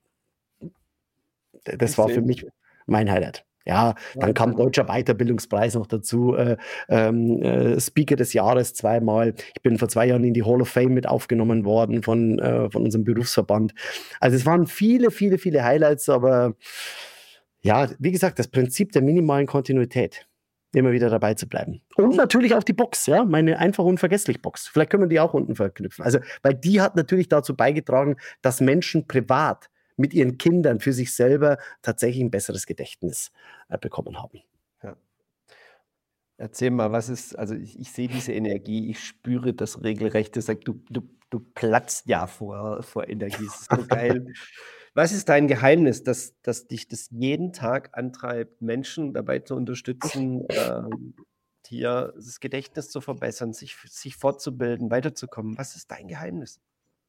S2: das war für mich mein Highlight. Ja, dann kam Deutscher Weiterbildungspreis noch dazu, äh, ähm, äh, Speaker des Jahres zweimal. Ich bin vor zwei Jahren in die Hall of Fame mit aufgenommen worden von, äh, von unserem Berufsverband. Also es waren viele, viele, viele Highlights, aber ja, wie gesagt, das Prinzip der minimalen Kontinuität, immer wieder dabei zu bleiben. Und natürlich auch die Box, ja, meine einfach unvergesslich Box. Vielleicht können wir die auch unten verknüpfen. Also, weil die hat natürlich dazu beigetragen, dass Menschen privat mit ihren Kindern für sich selber tatsächlich ein besseres Gedächtnis äh, bekommen haben.
S1: Ja. Erzähl mal, was ist, also ich, ich sehe diese Energie, ich spüre das regelrecht, das sagt, du, du, du platzt ja vor, vor Energie, das ist so geil. Was ist dein Geheimnis, dass, dass dich das jeden Tag antreibt, Menschen dabei zu unterstützen, ähm, hier das Gedächtnis zu verbessern, sich, sich fortzubilden, weiterzukommen? Was ist dein Geheimnis?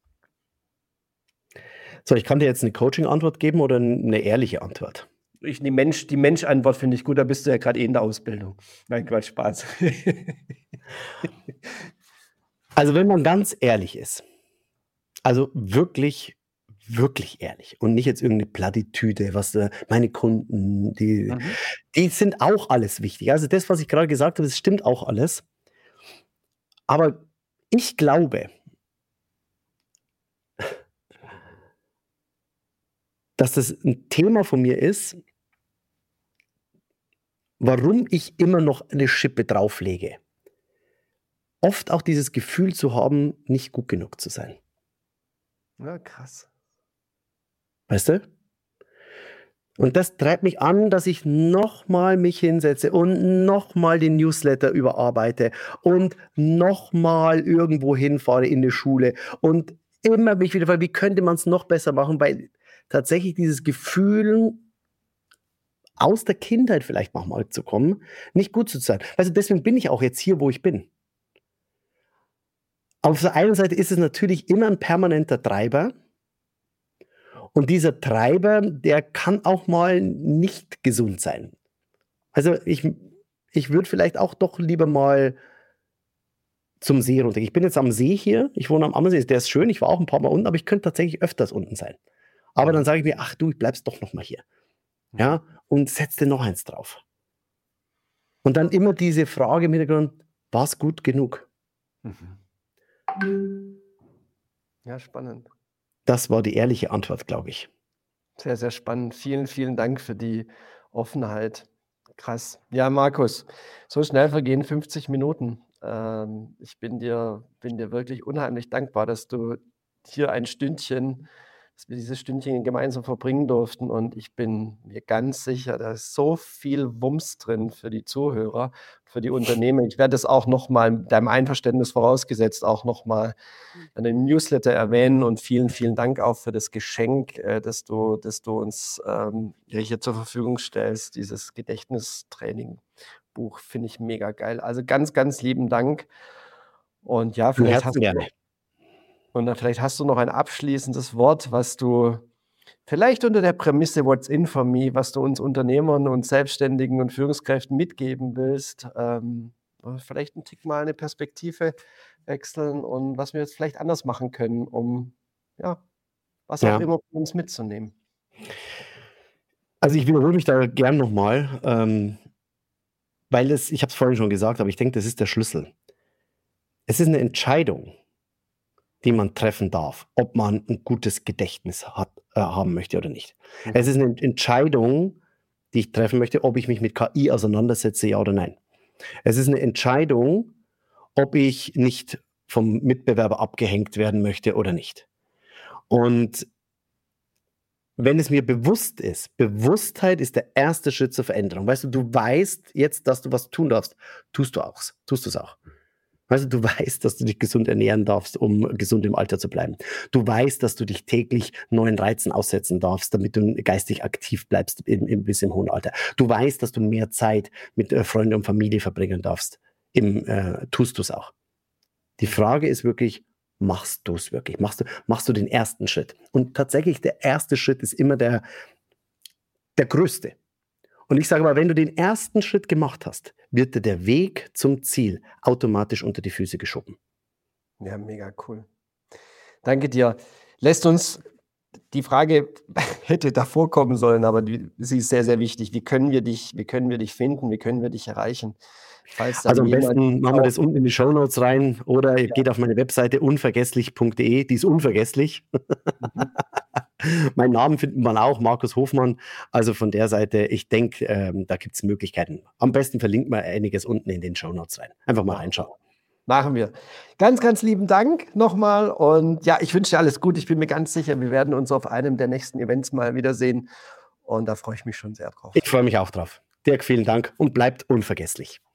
S2: So, ich kann dir jetzt eine Coaching-Antwort geben oder eine ehrliche Antwort?
S1: Ich, die Mensch, die Mensch-Antwort finde ich gut, da bist du ja gerade eh in der Ausbildung. Nein, Quatsch, Spaß.
S2: Also wenn man ganz ehrlich ist, also wirklich, wirklich ehrlich und nicht jetzt irgendeine Plattitüde, was äh, meine Kunden, die, mhm. die sind auch alles wichtig. Also das, was ich gerade gesagt habe, das stimmt auch alles. Aber ich glaube, dass das ein Thema von mir ist, warum ich immer noch eine Schippe drauflege. Oft auch dieses Gefühl zu haben, nicht gut genug zu sein.
S1: Ja, krass.
S2: Weißt du? Und das treibt mich an, dass ich nochmal mich hinsetze und nochmal den Newsletter überarbeite und nochmal irgendwo hinfahre in die Schule und immer mich wieder frage, wie könnte man es noch besser machen, weil tatsächlich dieses Gefühl, aus der Kindheit vielleicht manchmal zu kommen, nicht gut zu sein. Also deswegen bin ich auch jetzt hier, wo ich bin. Auf der einen Seite ist es natürlich immer ein permanenter Treiber. Und dieser Treiber, der kann auch mal nicht gesund sein. Also ich, ich würde vielleicht auch doch lieber mal zum See runter. Ich bin jetzt am See hier, ich wohne am Ammersee, der ist schön, ich war auch ein paar Mal unten, aber ich könnte tatsächlich öfters unten sein. Aber dann sage ich mir, ach du, ich bleib's doch noch mal hier. Ja, und setze noch eins drauf. Und dann immer diese Frage im Hintergrund, war es gut genug?
S1: Mhm. Ja, spannend.
S2: Das war die ehrliche Antwort, glaube ich.
S1: Sehr, sehr spannend. Vielen, vielen Dank für die Offenheit. Krass. Ja, Markus, so schnell vergehen fünfzig Minuten. Ähm, ich bin dir, bin dir wirklich unheimlich dankbar, dass du hier ein Stündchen, dass wir dieses Stündchen gemeinsam verbringen durften. Und ich bin mir ganz sicher, da ist so viel Wumms drin für die Zuhörer, für die Unternehmen. Ich werde das auch nochmal, deinem Einverständnis vorausgesetzt, auch nochmal in den Newsletter erwähnen. Und vielen, vielen Dank auch für das Geschenk, äh, das du, das du uns ähm, hier zur Verfügung stellst. Dieses Gedächtnistraining-Buch finde ich mega geil. Also ganz, ganz lieben Dank. Und ja, vielleicht hast du...
S2: gerne.
S1: Und dann vielleicht hast du noch ein abschließendes Wort, was du vielleicht unter der Prämisse What's in for me, was du uns Unternehmern und Selbstständigen und Führungskräften mitgeben willst. Ähm, vielleicht einen Tick mal eine Perspektive wechseln und was wir jetzt vielleicht anders machen können, um ja, was
S2: Ja.
S1: auch immer für uns mitzunehmen.
S2: Also ich wiederhole mich da gern nochmal, ähm, weil es, ich habe es vorhin schon gesagt, aber ich denke, das ist der Schlüssel. Es ist eine Entscheidung, die man treffen darf, ob man ein gutes Gedächtnis hat, äh, haben möchte oder nicht. Mhm. Es ist eine Entscheidung, die ich treffen möchte, ob ich mich mit K I auseinandersetze, ja oder nein. Es ist eine Entscheidung, ob ich nicht vom Mitbewerber abgehängt werden möchte oder nicht. Und wenn es mir bewusst ist, Bewusstheit ist der erste Schritt zur Veränderung. Weißt du, du weißt jetzt, dass du was tun darfst, tust du auch, tust du es auch. Also du weißt, dass du dich gesund ernähren darfst, um gesund im Alter zu bleiben. Du weißt, dass du dich täglich neuen Reizen aussetzen darfst, damit du geistig aktiv bleibst im, im, bis im hohen Alter. Du weißt, dass du mehr Zeit mit äh, Freunden und Familie verbringen darfst. Im, äh, tust du es auch. Die Frage ist wirklich, machst du es wirklich? Machst du, machst du den ersten Schritt? Und tatsächlich, der erste Schritt ist immer der, der größte. Und ich sage mal, wenn du den ersten Schritt gemacht hast, wird dir der Weg zum Ziel automatisch unter die Füße geschoben.
S1: Ja, mega cool. Danke dir. Lässt uns, die Frage hätte davor kommen sollen, aber die, sie ist sehr, sehr wichtig. Wie können wir dich, wie können wir dich finden? Wie können wir dich erreichen? Falls dann
S2: Also am
S1: jemand
S2: besten machen wir
S1: auch-
S2: das unten in die Shownotes rein oder ihr geht auf meine Webseite unvergesslich punkt de, die ist unvergesslich. Mein Namen findet man auch, Markus Hofmann. Also von der Seite, ich denke, ähm, da gibt es Möglichkeiten. Am besten verlinkt man einiges unten in den Shownotes rein. Einfach mal reinschauen.
S1: Machen wir. Ganz, ganz lieben Dank nochmal. Und ja, ich wünsche dir alles gut. Ich bin mir ganz sicher, wir werden uns auf einem der nächsten Events mal wiedersehen. Und da freue ich mich schon sehr drauf.
S2: Ich freue mich auch drauf. Dirk, vielen Dank und bleibt unvergesslich.